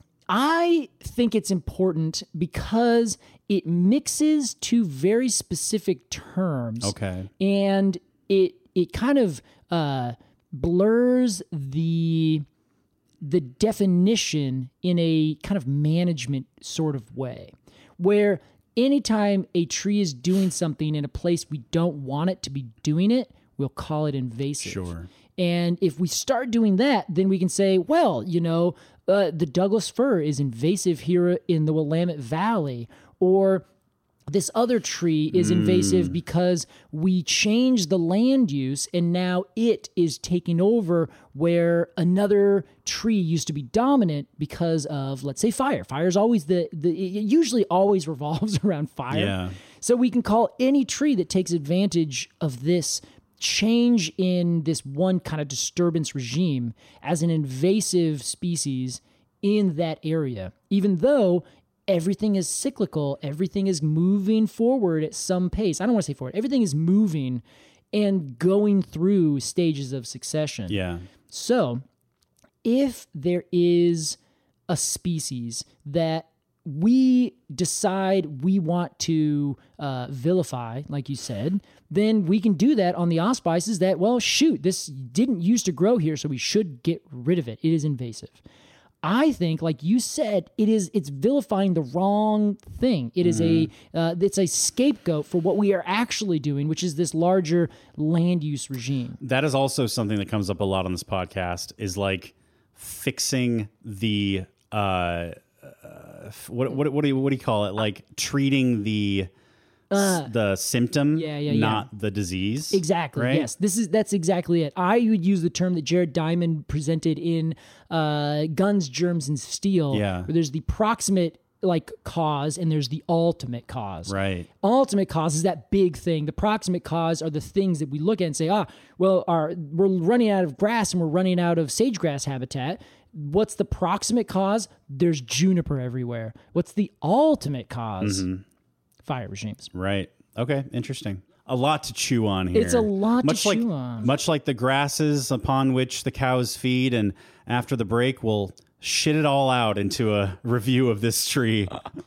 [SPEAKER 1] I think it's important because it mixes two very specific terms.
[SPEAKER 2] Okay.
[SPEAKER 1] And it it kind of uh, blurs the the definition in a kind of management sort of way, where anytime a tree is doing something in a place we don't want it to be doing it, we'll call it invasive.
[SPEAKER 2] Sure.
[SPEAKER 1] And if we start doing that, then we can say, well, you know, uh, the Douglas fir is invasive here in the Willamette Valley, or this other tree is invasive mm. because we changed the land use and now it is taking over where another tree used to be dominant because of, let's say, fire. Fire is always the, the it usually always revolves around fire.
[SPEAKER 2] Yeah.
[SPEAKER 1] So we can call any tree that takes advantage of this change in this one kind of disturbance regime as an invasive species in that area, even though everything is cyclical, everything is moving forward at some pace. I don't want to say forward. Everything is moving and going through stages of succession.
[SPEAKER 2] Yeah.
[SPEAKER 1] So if there is a species that we decide we want to uh, vilify, like you said, then we can do that on the auspices that, well, shoot, this didn't used to grow here, so we should get rid of it. It is invasive. I think, like you said, it is it's vilifying the wrong thing. It is mm-hmm. a uh, it's a scapegoat for what we are actually doing, which is this larger land use regime.
[SPEAKER 2] That is also something that comes up a lot on this podcast, is like fixing the uh, uh, what what what do you what do you call it? Like treating the Uh, the symptom,
[SPEAKER 1] yeah, yeah,
[SPEAKER 2] not
[SPEAKER 1] yeah.
[SPEAKER 2] the disease.
[SPEAKER 1] Exactly.
[SPEAKER 2] Right?
[SPEAKER 1] Yes, this is that's exactly it. I would use the term that Jared Diamond presented in uh, Guns, Germs, and Steel.
[SPEAKER 2] Yeah.
[SPEAKER 1] Where there's the proximate like cause and there's the ultimate cause.
[SPEAKER 2] Right.
[SPEAKER 1] Ultimate cause is that big thing. The proximate cause are the things that we look at and say, ah, well, our we're running out of grass and we're running out of sagegrass habitat. What's the proximate cause? There's juniper everywhere. What's the ultimate cause? Mm-hmm. Fire regimes.
[SPEAKER 2] Right. Okay. Interesting. A lot to chew on here.
[SPEAKER 1] It's a lot
[SPEAKER 2] much
[SPEAKER 1] to
[SPEAKER 2] like,
[SPEAKER 1] chew on.
[SPEAKER 2] Much like the grasses upon which the cows feed, and after the break, we'll shit it all out into a review of this tree.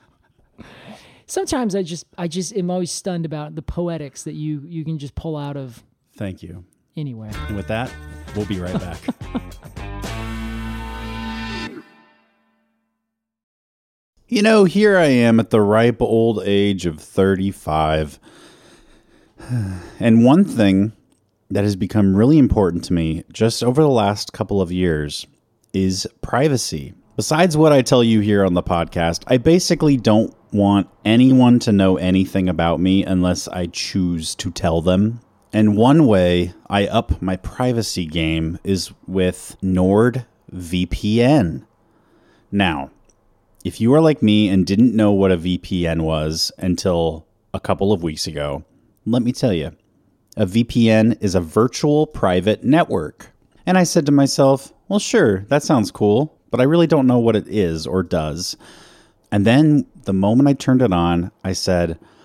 [SPEAKER 1] Sometimes I just, I just am always stunned about the poetics that you you can just pull out of.
[SPEAKER 2] Thank you.
[SPEAKER 1] Anywhere.
[SPEAKER 2] And with that, we'll be right back. You know, here I am at the ripe old age of thirty-five. And one thing that has become really important to me just over the last couple of years is privacy. Besides what I tell you here on the podcast, I basically don't want anyone to know anything about me unless I choose to tell them. And one way I up my privacy game is with NordVPN. Now, if you are like me and didn't know what a V P N was until a couple of weeks ago, let me tell you, a V P N is a virtual private network. And I said to myself, well, sure, that sounds cool, but I really don't know what it is or does. And then the moment I turned it on, I said,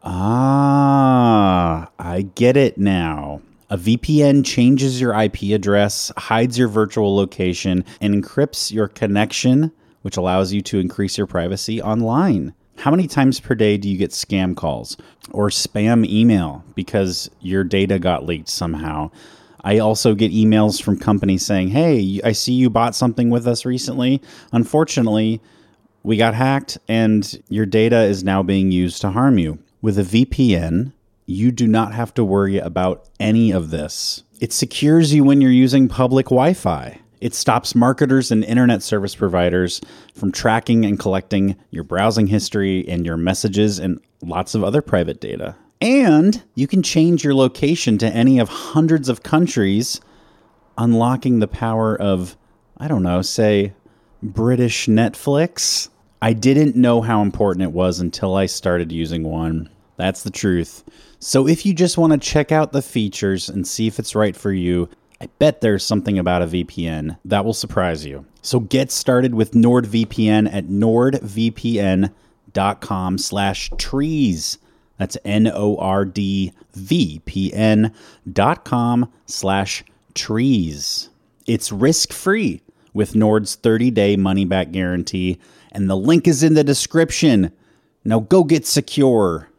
[SPEAKER 2] Ah, I get it now. A V P N changes your I P address, hides your virtual location, and encrypts your connection, which allows you to increase your privacy online. How many times per day do you get scam calls or spam email because your data got leaked somehow? I also get emails from companies saying, hey, I see you bought something with us recently. Unfortunately, we got hacked and your data is now being used to harm you. With a V P N, you do not have to worry about any of this. It secures you when you're using public Wi-Fi. It stops marketers and internet service providers from tracking and collecting your browsing history and your messages and lots of other private data. And you can change your location to any of hundreds of countries, unlocking the power of, I don't know, say, British Netflix. I didn't know how important it was until I started using one. That's the truth. So if you just want to check out the features and see if it's right for you, I bet there's something about a V P N that will surprise you. So get started with NordVPN at nordvpn.com slash trees. That's N O R D V P N dot com slash trees. It's risk-free with Nord's thirty-day money-back guarantee, and the link is in the description. Now go get secure.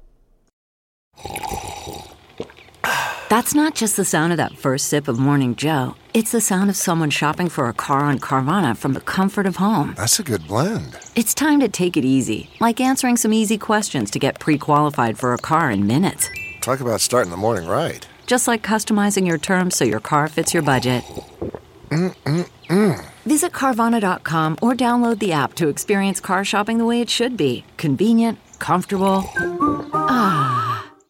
[SPEAKER 3] That's not just the sound of that first sip of Morning Joe. It's the sound of someone shopping for a car on Carvana from the comfort of home.
[SPEAKER 4] That's a good blend.
[SPEAKER 3] It's time to take it easy, like answering some easy questions to get pre-qualified for a car in minutes.
[SPEAKER 4] Talk about starting the morning right.
[SPEAKER 3] Just like customizing your terms so your car fits your budget.
[SPEAKER 4] Mm-mm-mm.
[SPEAKER 3] Visit Carvana dot com or download the app to experience car shopping the way it should be. Convenient, comfortable. Ah.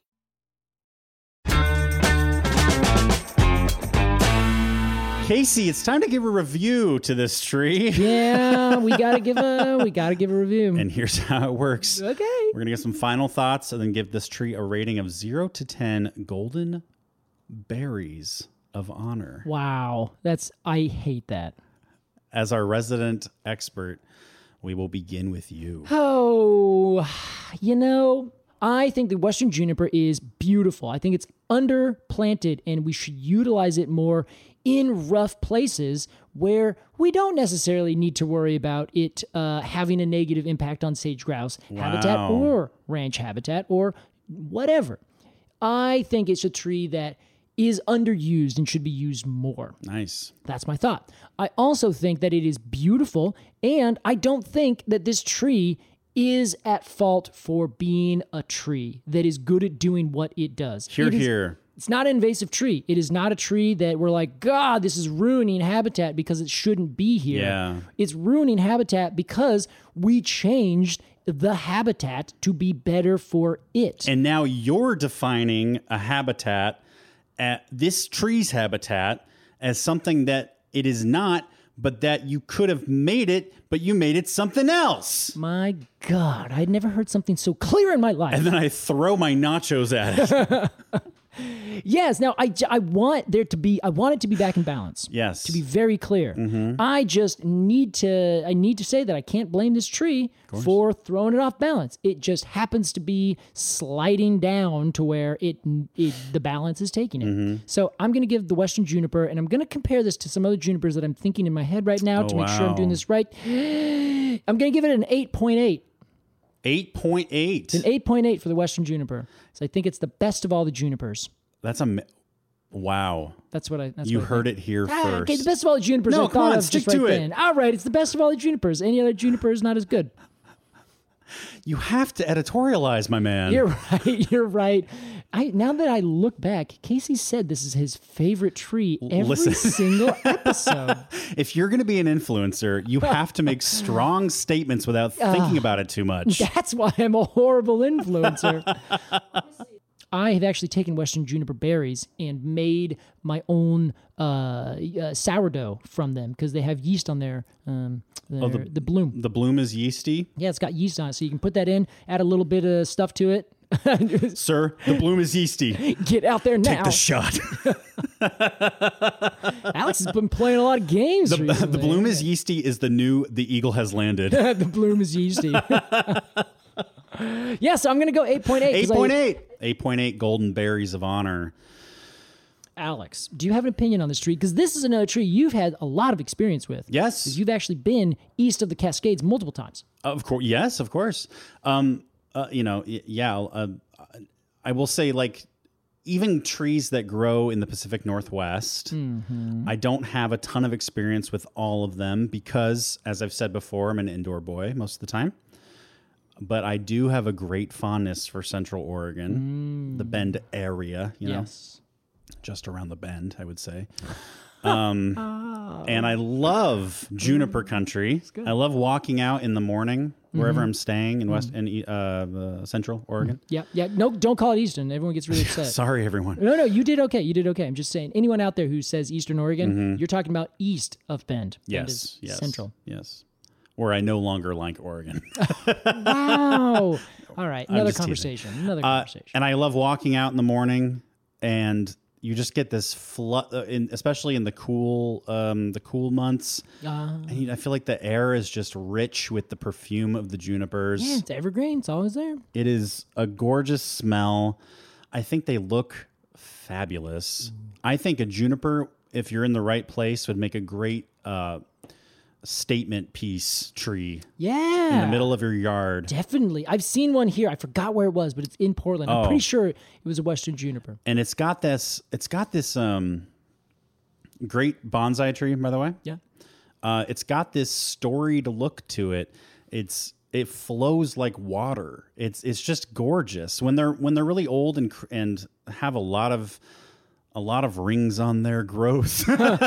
[SPEAKER 2] Casey, it's time to give a review to this tree.
[SPEAKER 1] Yeah, we gotta give a we gotta give a review.
[SPEAKER 2] And here's how it works.
[SPEAKER 1] Okay.
[SPEAKER 2] We're gonna get some final thoughts and then give this tree a rating of zero to ten golden berries of honor.
[SPEAKER 1] Wow, that's I hate that.
[SPEAKER 2] As our resident expert, we will begin with you.
[SPEAKER 1] Oh, you know, I think the Western juniper is beautiful. I think it's underplanted, and we should utilize it more in rough places where we don't necessarily need to worry about it uh, having a negative impact on sage grouse
[SPEAKER 2] Wow.
[SPEAKER 1] habitat or ranch habitat or whatever. I think it's a tree that is underused and should be used more.
[SPEAKER 2] Nice.
[SPEAKER 1] That's my thought. I also think that it is beautiful, and I don't think that this tree is at fault for being a tree that is good at doing what it does.
[SPEAKER 2] Here,
[SPEAKER 1] It is-
[SPEAKER 2] here.
[SPEAKER 1] It's not an invasive tree. It is not a tree that we're like, God, this is ruining habitat because it shouldn't be here.
[SPEAKER 2] Yeah.
[SPEAKER 1] It's ruining habitat because we changed the habitat to be better for it.
[SPEAKER 2] And now you're defining a habitat, at this tree's habitat, as something that it is not, but that you could have made it, but you made it something else.
[SPEAKER 1] My God, I'd never heard something so clear in my life.
[SPEAKER 2] And then I throw my nachos at it.
[SPEAKER 1] Yes. Now, I, I want there to be, I want it to be back in balance.
[SPEAKER 2] Yes.
[SPEAKER 1] To be very clear. I just need to, I need to say that I can't blame this tree for throwing it off balance. It just happens to be sliding down to where it, it the balance is taking it. So I'm going to give the Western juniper, and I'm going to compare this to some other junipers that I'm thinking in my head right now
[SPEAKER 2] Oh,
[SPEAKER 1] to make sure I'm
[SPEAKER 2] wow.
[SPEAKER 1] doing this right. I'm going to give it an eight point eight.
[SPEAKER 2] eight point eight.
[SPEAKER 1] It's an eight point eight for the Western juniper. So I think it's the best of all the junipers.
[SPEAKER 2] That's a wow.
[SPEAKER 1] That's what I. That's
[SPEAKER 2] You
[SPEAKER 1] what I
[SPEAKER 2] heard
[SPEAKER 1] think.
[SPEAKER 2] it here
[SPEAKER 1] Ah,
[SPEAKER 2] first.
[SPEAKER 1] okay, the best of all the junipers.
[SPEAKER 2] No,
[SPEAKER 1] I
[SPEAKER 2] come
[SPEAKER 1] thought
[SPEAKER 2] on,
[SPEAKER 1] of
[SPEAKER 2] stick
[SPEAKER 1] just right
[SPEAKER 2] to it.
[SPEAKER 1] then. All right, it's the best of all the junipers. Any other juniper is not as good.
[SPEAKER 2] You have to editorialize, my man.
[SPEAKER 1] You're right. You're right. I now that I look back, Casey said this is his favorite tree every
[SPEAKER 2] Listen.
[SPEAKER 1] single episode.
[SPEAKER 2] If you're going to be an influencer, you have to make strong statements without thinking about it too much.
[SPEAKER 1] That's why I'm a horrible influencer. I have actually taken Western juniper berries and made my own uh, uh, sourdough from them because they have yeast on their, um, their
[SPEAKER 2] Oh, the-
[SPEAKER 1] the bloom.
[SPEAKER 2] The bloom is yeasty.
[SPEAKER 1] Yeah, it's got yeast on it, so you can put that in, add a little bit of stuff to it.
[SPEAKER 2] Sir, the bloom is yeasty.
[SPEAKER 1] Get out there now.
[SPEAKER 2] Take the shot.
[SPEAKER 1] Alex has been playing a lot of games
[SPEAKER 2] The,
[SPEAKER 1] recently.
[SPEAKER 2] the bloom is yeasty is the new The Eagle Has Landed.
[SPEAKER 1] The bloom is yeasty. Yes, I'm going to go eight point eight.
[SPEAKER 2] eight point eight. eight point eight golden berries of honor.
[SPEAKER 1] Alex, do you have an opinion on this tree? Because this is another tree you've had a lot of experience with.
[SPEAKER 2] Yes.
[SPEAKER 1] Because you've actually been east of the Cascades multiple times.
[SPEAKER 2] Of course. Yes, of course. Um, uh, you know, y- yeah, uh, I will say, like, even trees that grow in the Pacific Northwest, mm-hmm. I don't have a ton of experience with all of them because, as I've said before, I'm an indoor boy most of the time. But I do have a great fondness for Central Oregon, mm. the Bend area, you know,
[SPEAKER 1] yes.
[SPEAKER 2] just around the bend, I would say. Um, oh. And I love juniper country. I love walking out in the morning wherever mm-hmm. I'm staying in West mm-hmm. in uh, uh, Central Oregon.
[SPEAKER 1] Yeah, yeah. No, don't call it Eastern. Everyone gets really upset.
[SPEAKER 2] Sorry, everyone.
[SPEAKER 1] No, no, you did okay. You did okay. I'm just saying, anyone out there who says Eastern Oregon, mm-hmm. you're talking about east of Bend.
[SPEAKER 2] Yes,
[SPEAKER 1] Bend is
[SPEAKER 2] yes,
[SPEAKER 1] Central.
[SPEAKER 2] Yes. Where I no longer like Oregon.
[SPEAKER 1] Wow. All right, another conversation.
[SPEAKER 2] Teasing.
[SPEAKER 1] Another
[SPEAKER 2] uh,
[SPEAKER 1] conversation.
[SPEAKER 2] And I love walking out in the morning, and you just get this flood, uh, in, especially in the cool, um, the cool months. Uh, and you, I feel like the air is just rich with the perfume of the junipers.
[SPEAKER 1] Yeah, it's evergreen. It's always there.
[SPEAKER 2] It is a gorgeous smell. I think they look fabulous. Mm. I think a juniper, if you're in the right place, would make a great uh, statement piece tree.
[SPEAKER 1] Yeah.
[SPEAKER 2] In the middle of your yard.
[SPEAKER 1] Definitely. I've seen one here. I forgot where it was, but it's in Portland.
[SPEAKER 2] Oh.
[SPEAKER 1] I'm pretty sure it was a Western juniper.
[SPEAKER 2] And it's got this, it's got this um, great bonsai tree, by the way.
[SPEAKER 1] Yeah.
[SPEAKER 2] Uh, it's got this storied look to it. It's it flows like water. It's it's just gorgeous. When they're when they're really old and and have a lot of a lot of rings on their growth.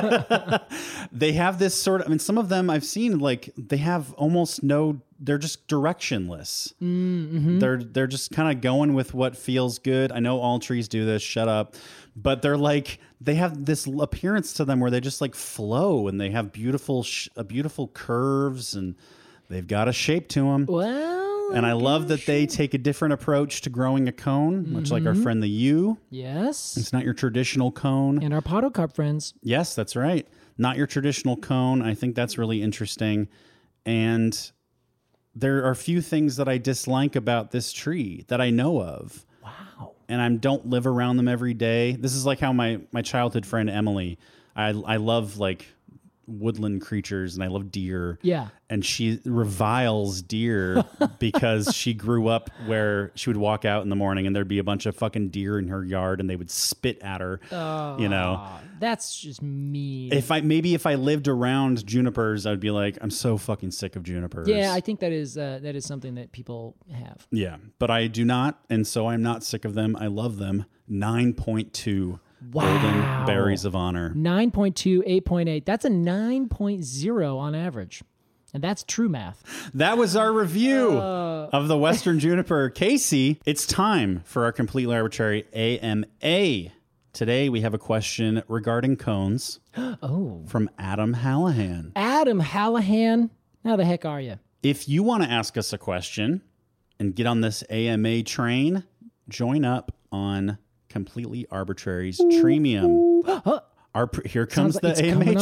[SPEAKER 2] They have this sort of, I mean, some of them I've seen, like, they have almost no, they're just directionless. Mm-hmm. They're, they're just kind of going with what feels good. I know all trees do this, shut up. But they're like, they have this appearance to them where they just like flow, and they have beautiful, sh- uh, beautiful curves, and they've got a shape to them.
[SPEAKER 1] Well,
[SPEAKER 2] and I love that they take a different approach to growing a cone, mm-hmm. much like our friend the yew.
[SPEAKER 1] Yes.
[SPEAKER 2] It's not your traditional cone.
[SPEAKER 1] And our podocarp friends.
[SPEAKER 2] Yes, that's right. Not your traditional cone. I think that's really interesting. And there are a few things that I dislike about this tree that I know of.
[SPEAKER 1] Wow.
[SPEAKER 2] And I don't live around them every day. This is like how my, my childhood friend Emily, I, I love like woodland creatures, and I love deer.
[SPEAKER 1] Yeah.
[SPEAKER 2] And she reviles deer because she grew up where she would walk out in the morning and there'd be a bunch of fucking deer in her yard, and they would spit at her.
[SPEAKER 1] Oh,
[SPEAKER 2] you know,
[SPEAKER 1] that's just mean.
[SPEAKER 2] If I maybe if I lived around junipers, I'd be like, I'm so fucking sick of junipers.
[SPEAKER 1] Yeah, I think that is uh, that is something that people have.
[SPEAKER 2] Yeah, but I do not, and so I'm not sick of them. I love them. nine point two.
[SPEAKER 1] Wow.
[SPEAKER 2] Golden berries of honor.
[SPEAKER 1] nine point two, eight point eight. That's a nine point oh on average. And that's true math.
[SPEAKER 2] That was our review
[SPEAKER 1] uh,
[SPEAKER 2] of the Western Juniper. Casey, it's time for our completely arbitrary A M A. Today we have a question regarding cones
[SPEAKER 1] oh.
[SPEAKER 2] from Adam Hallahan.
[SPEAKER 1] Adam Hallahan? How the heck are you?
[SPEAKER 2] If you want to ask us a question and get on this A M A train, join up on Completely Arbitrary's Treemium. Our here comes
[SPEAKER 1] like
[SPEAKER 2] the A M A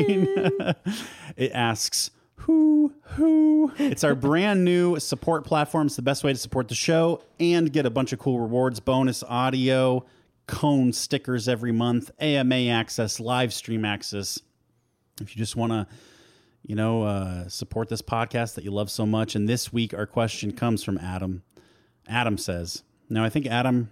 [SPEAKER 2] train. It asks, who, who? It's our brand new support platform. It's the best way to support the show and get a bunch of cool rewards, bonus audio, cone stickers every month, A M A access, live stream access. If you just want to, you know, uh, support this podcast that you love so much. And this week, our question comes from Adam. Adam says, now I think Adam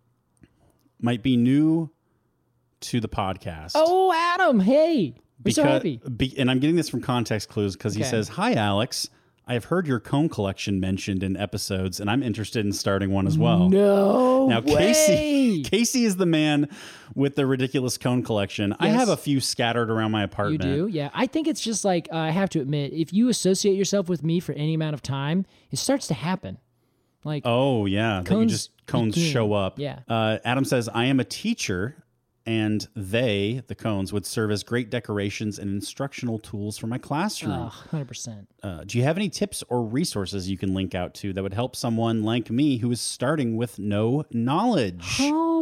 [SPEAKER 2] might be new to the podcast.
[SPEAKER 1] Oh, Adam, hey. We're
[SPEAKER 2] because,
[SPEAKER 1] so happy.
[SPEAKER 2] Be, and I'm getting this from context clues because
[SPEAKER 1] okay.
[SPEAKER 2] he says, hi, Alex. I have heard your cone collection mentioned in episodes, and I'm interested in starting one as well.
[SPEAKER 1] No
[SPEAKER 2] Now,
[SPEAKER 1] way.
[SPEAKER 2] Casey, Casey is the man with the ridiculous cone collection. Yes. I have a few scattered around my apartment.
[SPEAKER 1] You do? Yeah. I think it's just like, uh, I have to admit, if you associate yourself with me for any amount of time, it starts to happen. Like,
[SPEAKER 2] oh, yeah.
[SPEAKER 1] Cones,
[SPEAKER 2] that you just cones
[SPEAKER 1] begin.
[SPEAKER 2] show up.
[SPEAKER 1] Yeah.
[SPEAKER 2] Uh, Adam says, I am a teacher, and they, the cones, would serve as great decorations and instructional tools for my classroom.
[SPEAKER 1] Oh, one hundred percent.
[SPEAKER 2] Uh, do you have any tips or resources you can link out to that would help someone like me who is starting with no knowledge?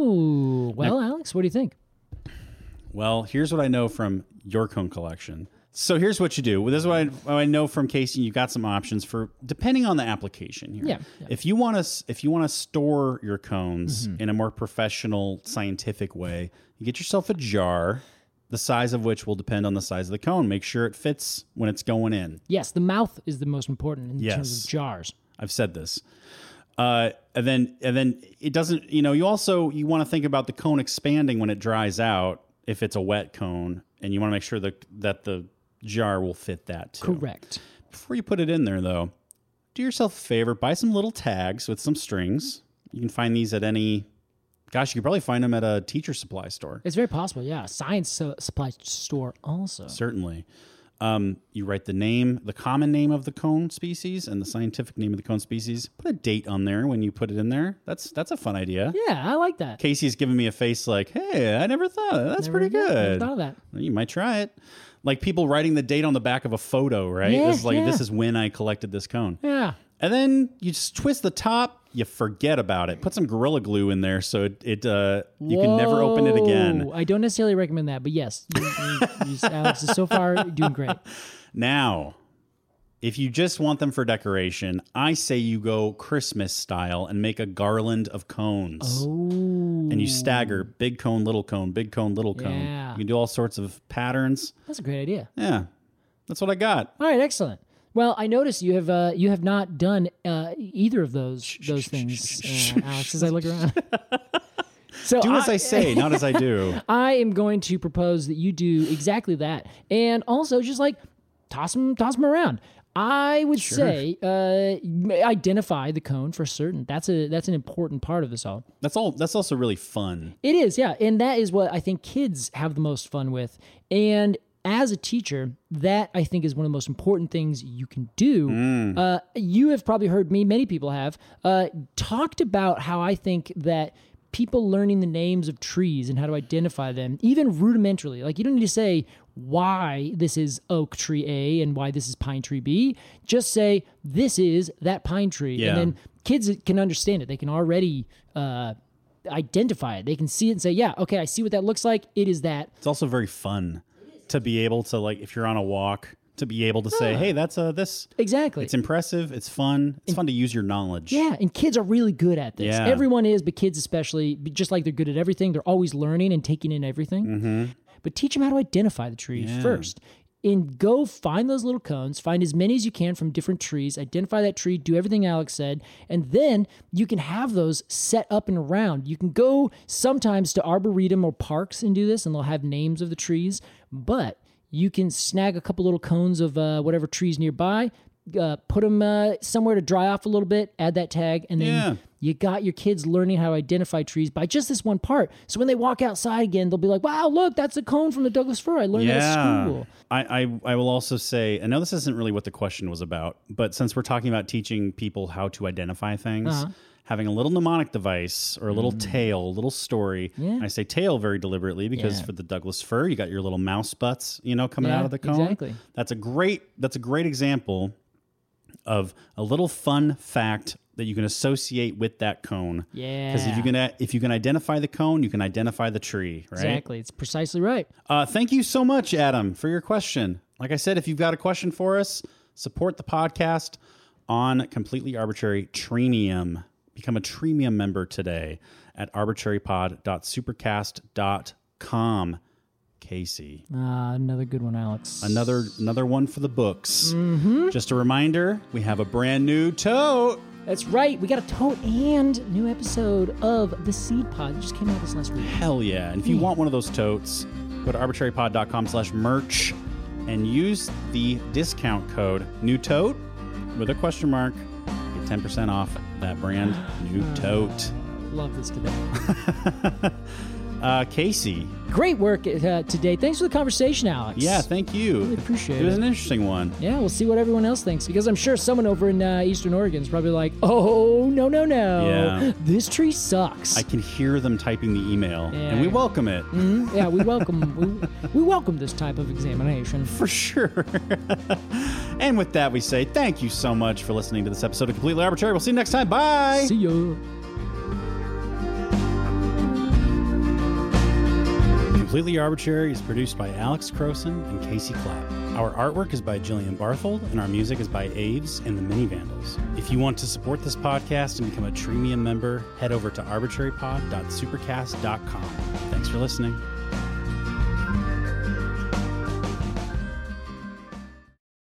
[SPEAKER 1] Oh, well, now, Alex, what do you think?
[SPEAKER 2] Well, here's what I know from your cone collection. So here's what you do. This is what I, what I know from Casey. You got some options for depending on the application here.
[SPEAKER 1] Yeah, yeah.
[SPEAKER 2] If you want to, if you want to store your cones mm-hmm. in a more professional, scientific way, you get yourself a jar, the size of which will depend on the size of the cone. Make sure it fits when it's going in.
[SPEAKER 1] Yes, the mouth is the most important in
[SPEAKER 2] yes.
[SPEAKER 1] terms of jars.
[SPEAKER 2] I've said this. Uh, and then, and then it doesn't. You know, you also you want to think about the cone expanding when it dries out. If it's a wet cone, and you want to make sure that that the jar will fit that too.
[SPEAKER 1] Correct.
[SPEAKER 2] Before you put it in there, though, do yourself a favor. Buy some little tags with some strings. You can find these at any. Gosh, you could probably find them at a teacher supply store.
[SPEAKER 1] It's very possible. Yeah, science uh, supply store also.
[SPEAKER 2] Certainly. Um, you write the name, the common name of the cone species, and the scientific name of the cone species. Put a date on there when you put it in there. That's that's a fun idea.
[SPEAKER 1] Yeah, I like that.
[SPEAKER 2] Casey's giving me a face like, "Hey, I never thought of that. That's
[SPEAKER 1] Never
[SPEAKER 2] pretty
[SPEAKER 1] did- never
[SPEAKER 2] good."
[SPEAKER 1] thought of that.
[SPEAKER 2] You might try it. Like people writing the date on the back of a photo, right?
[SPEAKER 1] Yeah,
[SPEAKER 2] This is like
[SPEAKER 1] yeah.
[SPEAKER 2] this is when I collected this cone.
[SPEAKER 1] Yeah.
[SPEAKER 2] And then you just twist the top. You forget about it. Put some Gorilla Glue in there so it, it uh, you can never open it again.
[SPEAKER 1] Whoa. I don't necessarily recommend that, but yes, you, you, you, Alex is so far doing great.
[SPEAKER 2] Now, if you just want them for decoration, I say you go Christmas style and make a garland of cones.
[SPEAKER 1] Oh.
[SPEAKER 2] And you stagger big cone, little cone, big cone, little cone.
[SPEAKER 1] Yeah.
[SPEAKER 2] You can do all sorts of patterns.
[SPEAKER 1] That's a great idea.
[SPEAKER 2] Yeah, that's what I got.
[SPEAKER 1] All right, excellent. Well, I notice you have uh, you have not done uh, either of those those things, uh, Alex. As I look around, so
[SPEAKER 2] Do as I say, not as I do.
[SPEAKER 1] I am going to propose that you do exactly that, and also just like toss them toss them around. I would say uh, identify the cone for certain. That's a that's an important part of this all.
[SPEAKER 2] That's all. That's also really fun.
[SPEAKER 1] It is, yeah, and that is what I think kids have the most fun with. And as a teacher, that I think is one of the most important things you can do.
[SPEAKER 2] Mm.
[SPEAKER 1] Uh, you have probably heard me, many people have, uh, talked about how I think that people learning the names of trees and how to identify them, even rudimentarily, like you don't need to say why this is oak tree A and why this is pine tree B. Just say, this is that pine tree.
[SPEAKER 2] Yeah.
[SPEAKER 1] And then kids can understand it. They can already uh, identify it. They can see it and say, yeah, okay, I see what that looks like. It is that.
[SPEAKER 2] It's also very fun to be able to, like, if you're on a walk, to be able to say, hey, that's a this.
[SPEAKER 1] Exactly.
[SPEAKER 2] It's impressive. It's fun. It's fun to use your knowledge.
[SPEAKER 1] Yeah, and kids are really good at this.
[SPEAKER 2] Yeah.
[SPEAKER 1] Everyone is, but kids especially, just like they're good at everything, they're always learning and taking in everything.
[SPEAKER 2] Mm-hmm.
[SPEAKER 1] But teach them how to identify the tree
[SPEAKER 2] Yeah.
[SPEAKER 1] first. And go find those little cones, find as many as you can from different trees, identify that tree, do everything Alex said, and then you can have those set up and around. You can go sometimes to Arboretum or parks and do this, and they'll have names of the trees, but you can snag a couple little cones of uh, whatever trees nearby, uh, put them uh, somewhere to dry off a little bit, add that tag, and then
[SPEAKER 2] Yeah.
[SPEAKER 1] you got your kids learning how to identify trees by just this one part. So when they walk outside again, they'll be like, wow, look, that's a cone from the Douglas fir. I learned that at school.
[SPEAKER 2] I, I, I will also say, I know this isn't really what the question was about, but since we're talking about teaching people how to identify things,
[SPEAKER 1] Uh-huh.
[SPEAKER 2] having a little mnemonic device or a little tale, a little story.
[SPEAKER 1] Yeah.
[SPEAKER 2] I say tale very deliberately because
[SPEAKER 1] Yeah.
[SPEAKER 2] for the Douglas fir, you got your little mouse butts, you know, coming
[SPEAKER 1] Yeah,
[SPEAKER 2] out of the cone.
[SPEAKER 1] exactly.
[SPEAKER 2] That's a great, that's a great example of a little fun fact that you can associate with that cone.
[SPEAKER 1] Yeah.
[SPEAKER 2] Because if you can, if you can identify the cone, you can identify the tree, right?
[SPEAKER 1] Exactly. It's precisely right.
[SPEAKER 2] Uh, thank you so much, Adam, for your question. Like I said, if you've got a question for us, support the podcast on Completely Arbitrary Treemium. Become a Treemium member today at arbitrary pod dot supercast dot com. Casey,
[SPEAKER 1] Uh, another good one, Alex.
[SPEAKER 2] another another one for the books.
[SPEAKER 1] Mm-hmm.
[SPEAKER 2] Just a reminder, we have a brand new tote.
[SPEAKER 1] That's right. We got a tote and new episode of The Seed Pod that just came out this last week.
[SPEAKER 2] Hell yeah. And if you
[SPEAKER 1] Yeah.
[SPEAKER 2] want one of those totes, go to arbitrary pod dot com slash merch and use the discount code new tote with a question mark. Get ten percent off that brand new tote.
[SPEAKER 1] Love this today.
[SPEAKER 2] Uh, Casey.
[SPEAKER 1] Great work uh, today. Thanks for the conversation, Alex.
[SPEAKER 2] Yeah, thank you.
[SPEAKER 1] Really appreciate
[SPEAKER 2] It was
[SPEAKER 1] it.
[SPEAKER 2] an interesting one.
[SPEAKER 1] Yeah, we'll see what everyone else thinks because I'm sure someone over in uh, Eastern Oregon is probably like, oh, no, no, no.
[SPEAKER 2] Yeah.
[SPEAKER 1] This tree sucks.
[SPEAKER 2] I can hear them typing the email,
[SPEAKER 1] Yeah.
[SPEAKER 2] and we welcome it.
[SPEAKER 1] Mhm. Yeah, we welcome we, we welcome this type of examination.
[SPEAKER 2] For sure. And with that, we say thank you so much for listening to this episode of Completely Arbitrary. We'll see you next time. Bye.
[SPEAKER 1] See ya.
[SPEAKER 2] Completely Arbitrary is produced by Alex Croson and Casey Clapp. Our artwork is by Jillian Barthold, and our music is by Aves and the Mini Vandals. If you want to support this podcast and become a Treemium member, head over to arbitrary pod dot supercast dot com. Thanks for listening.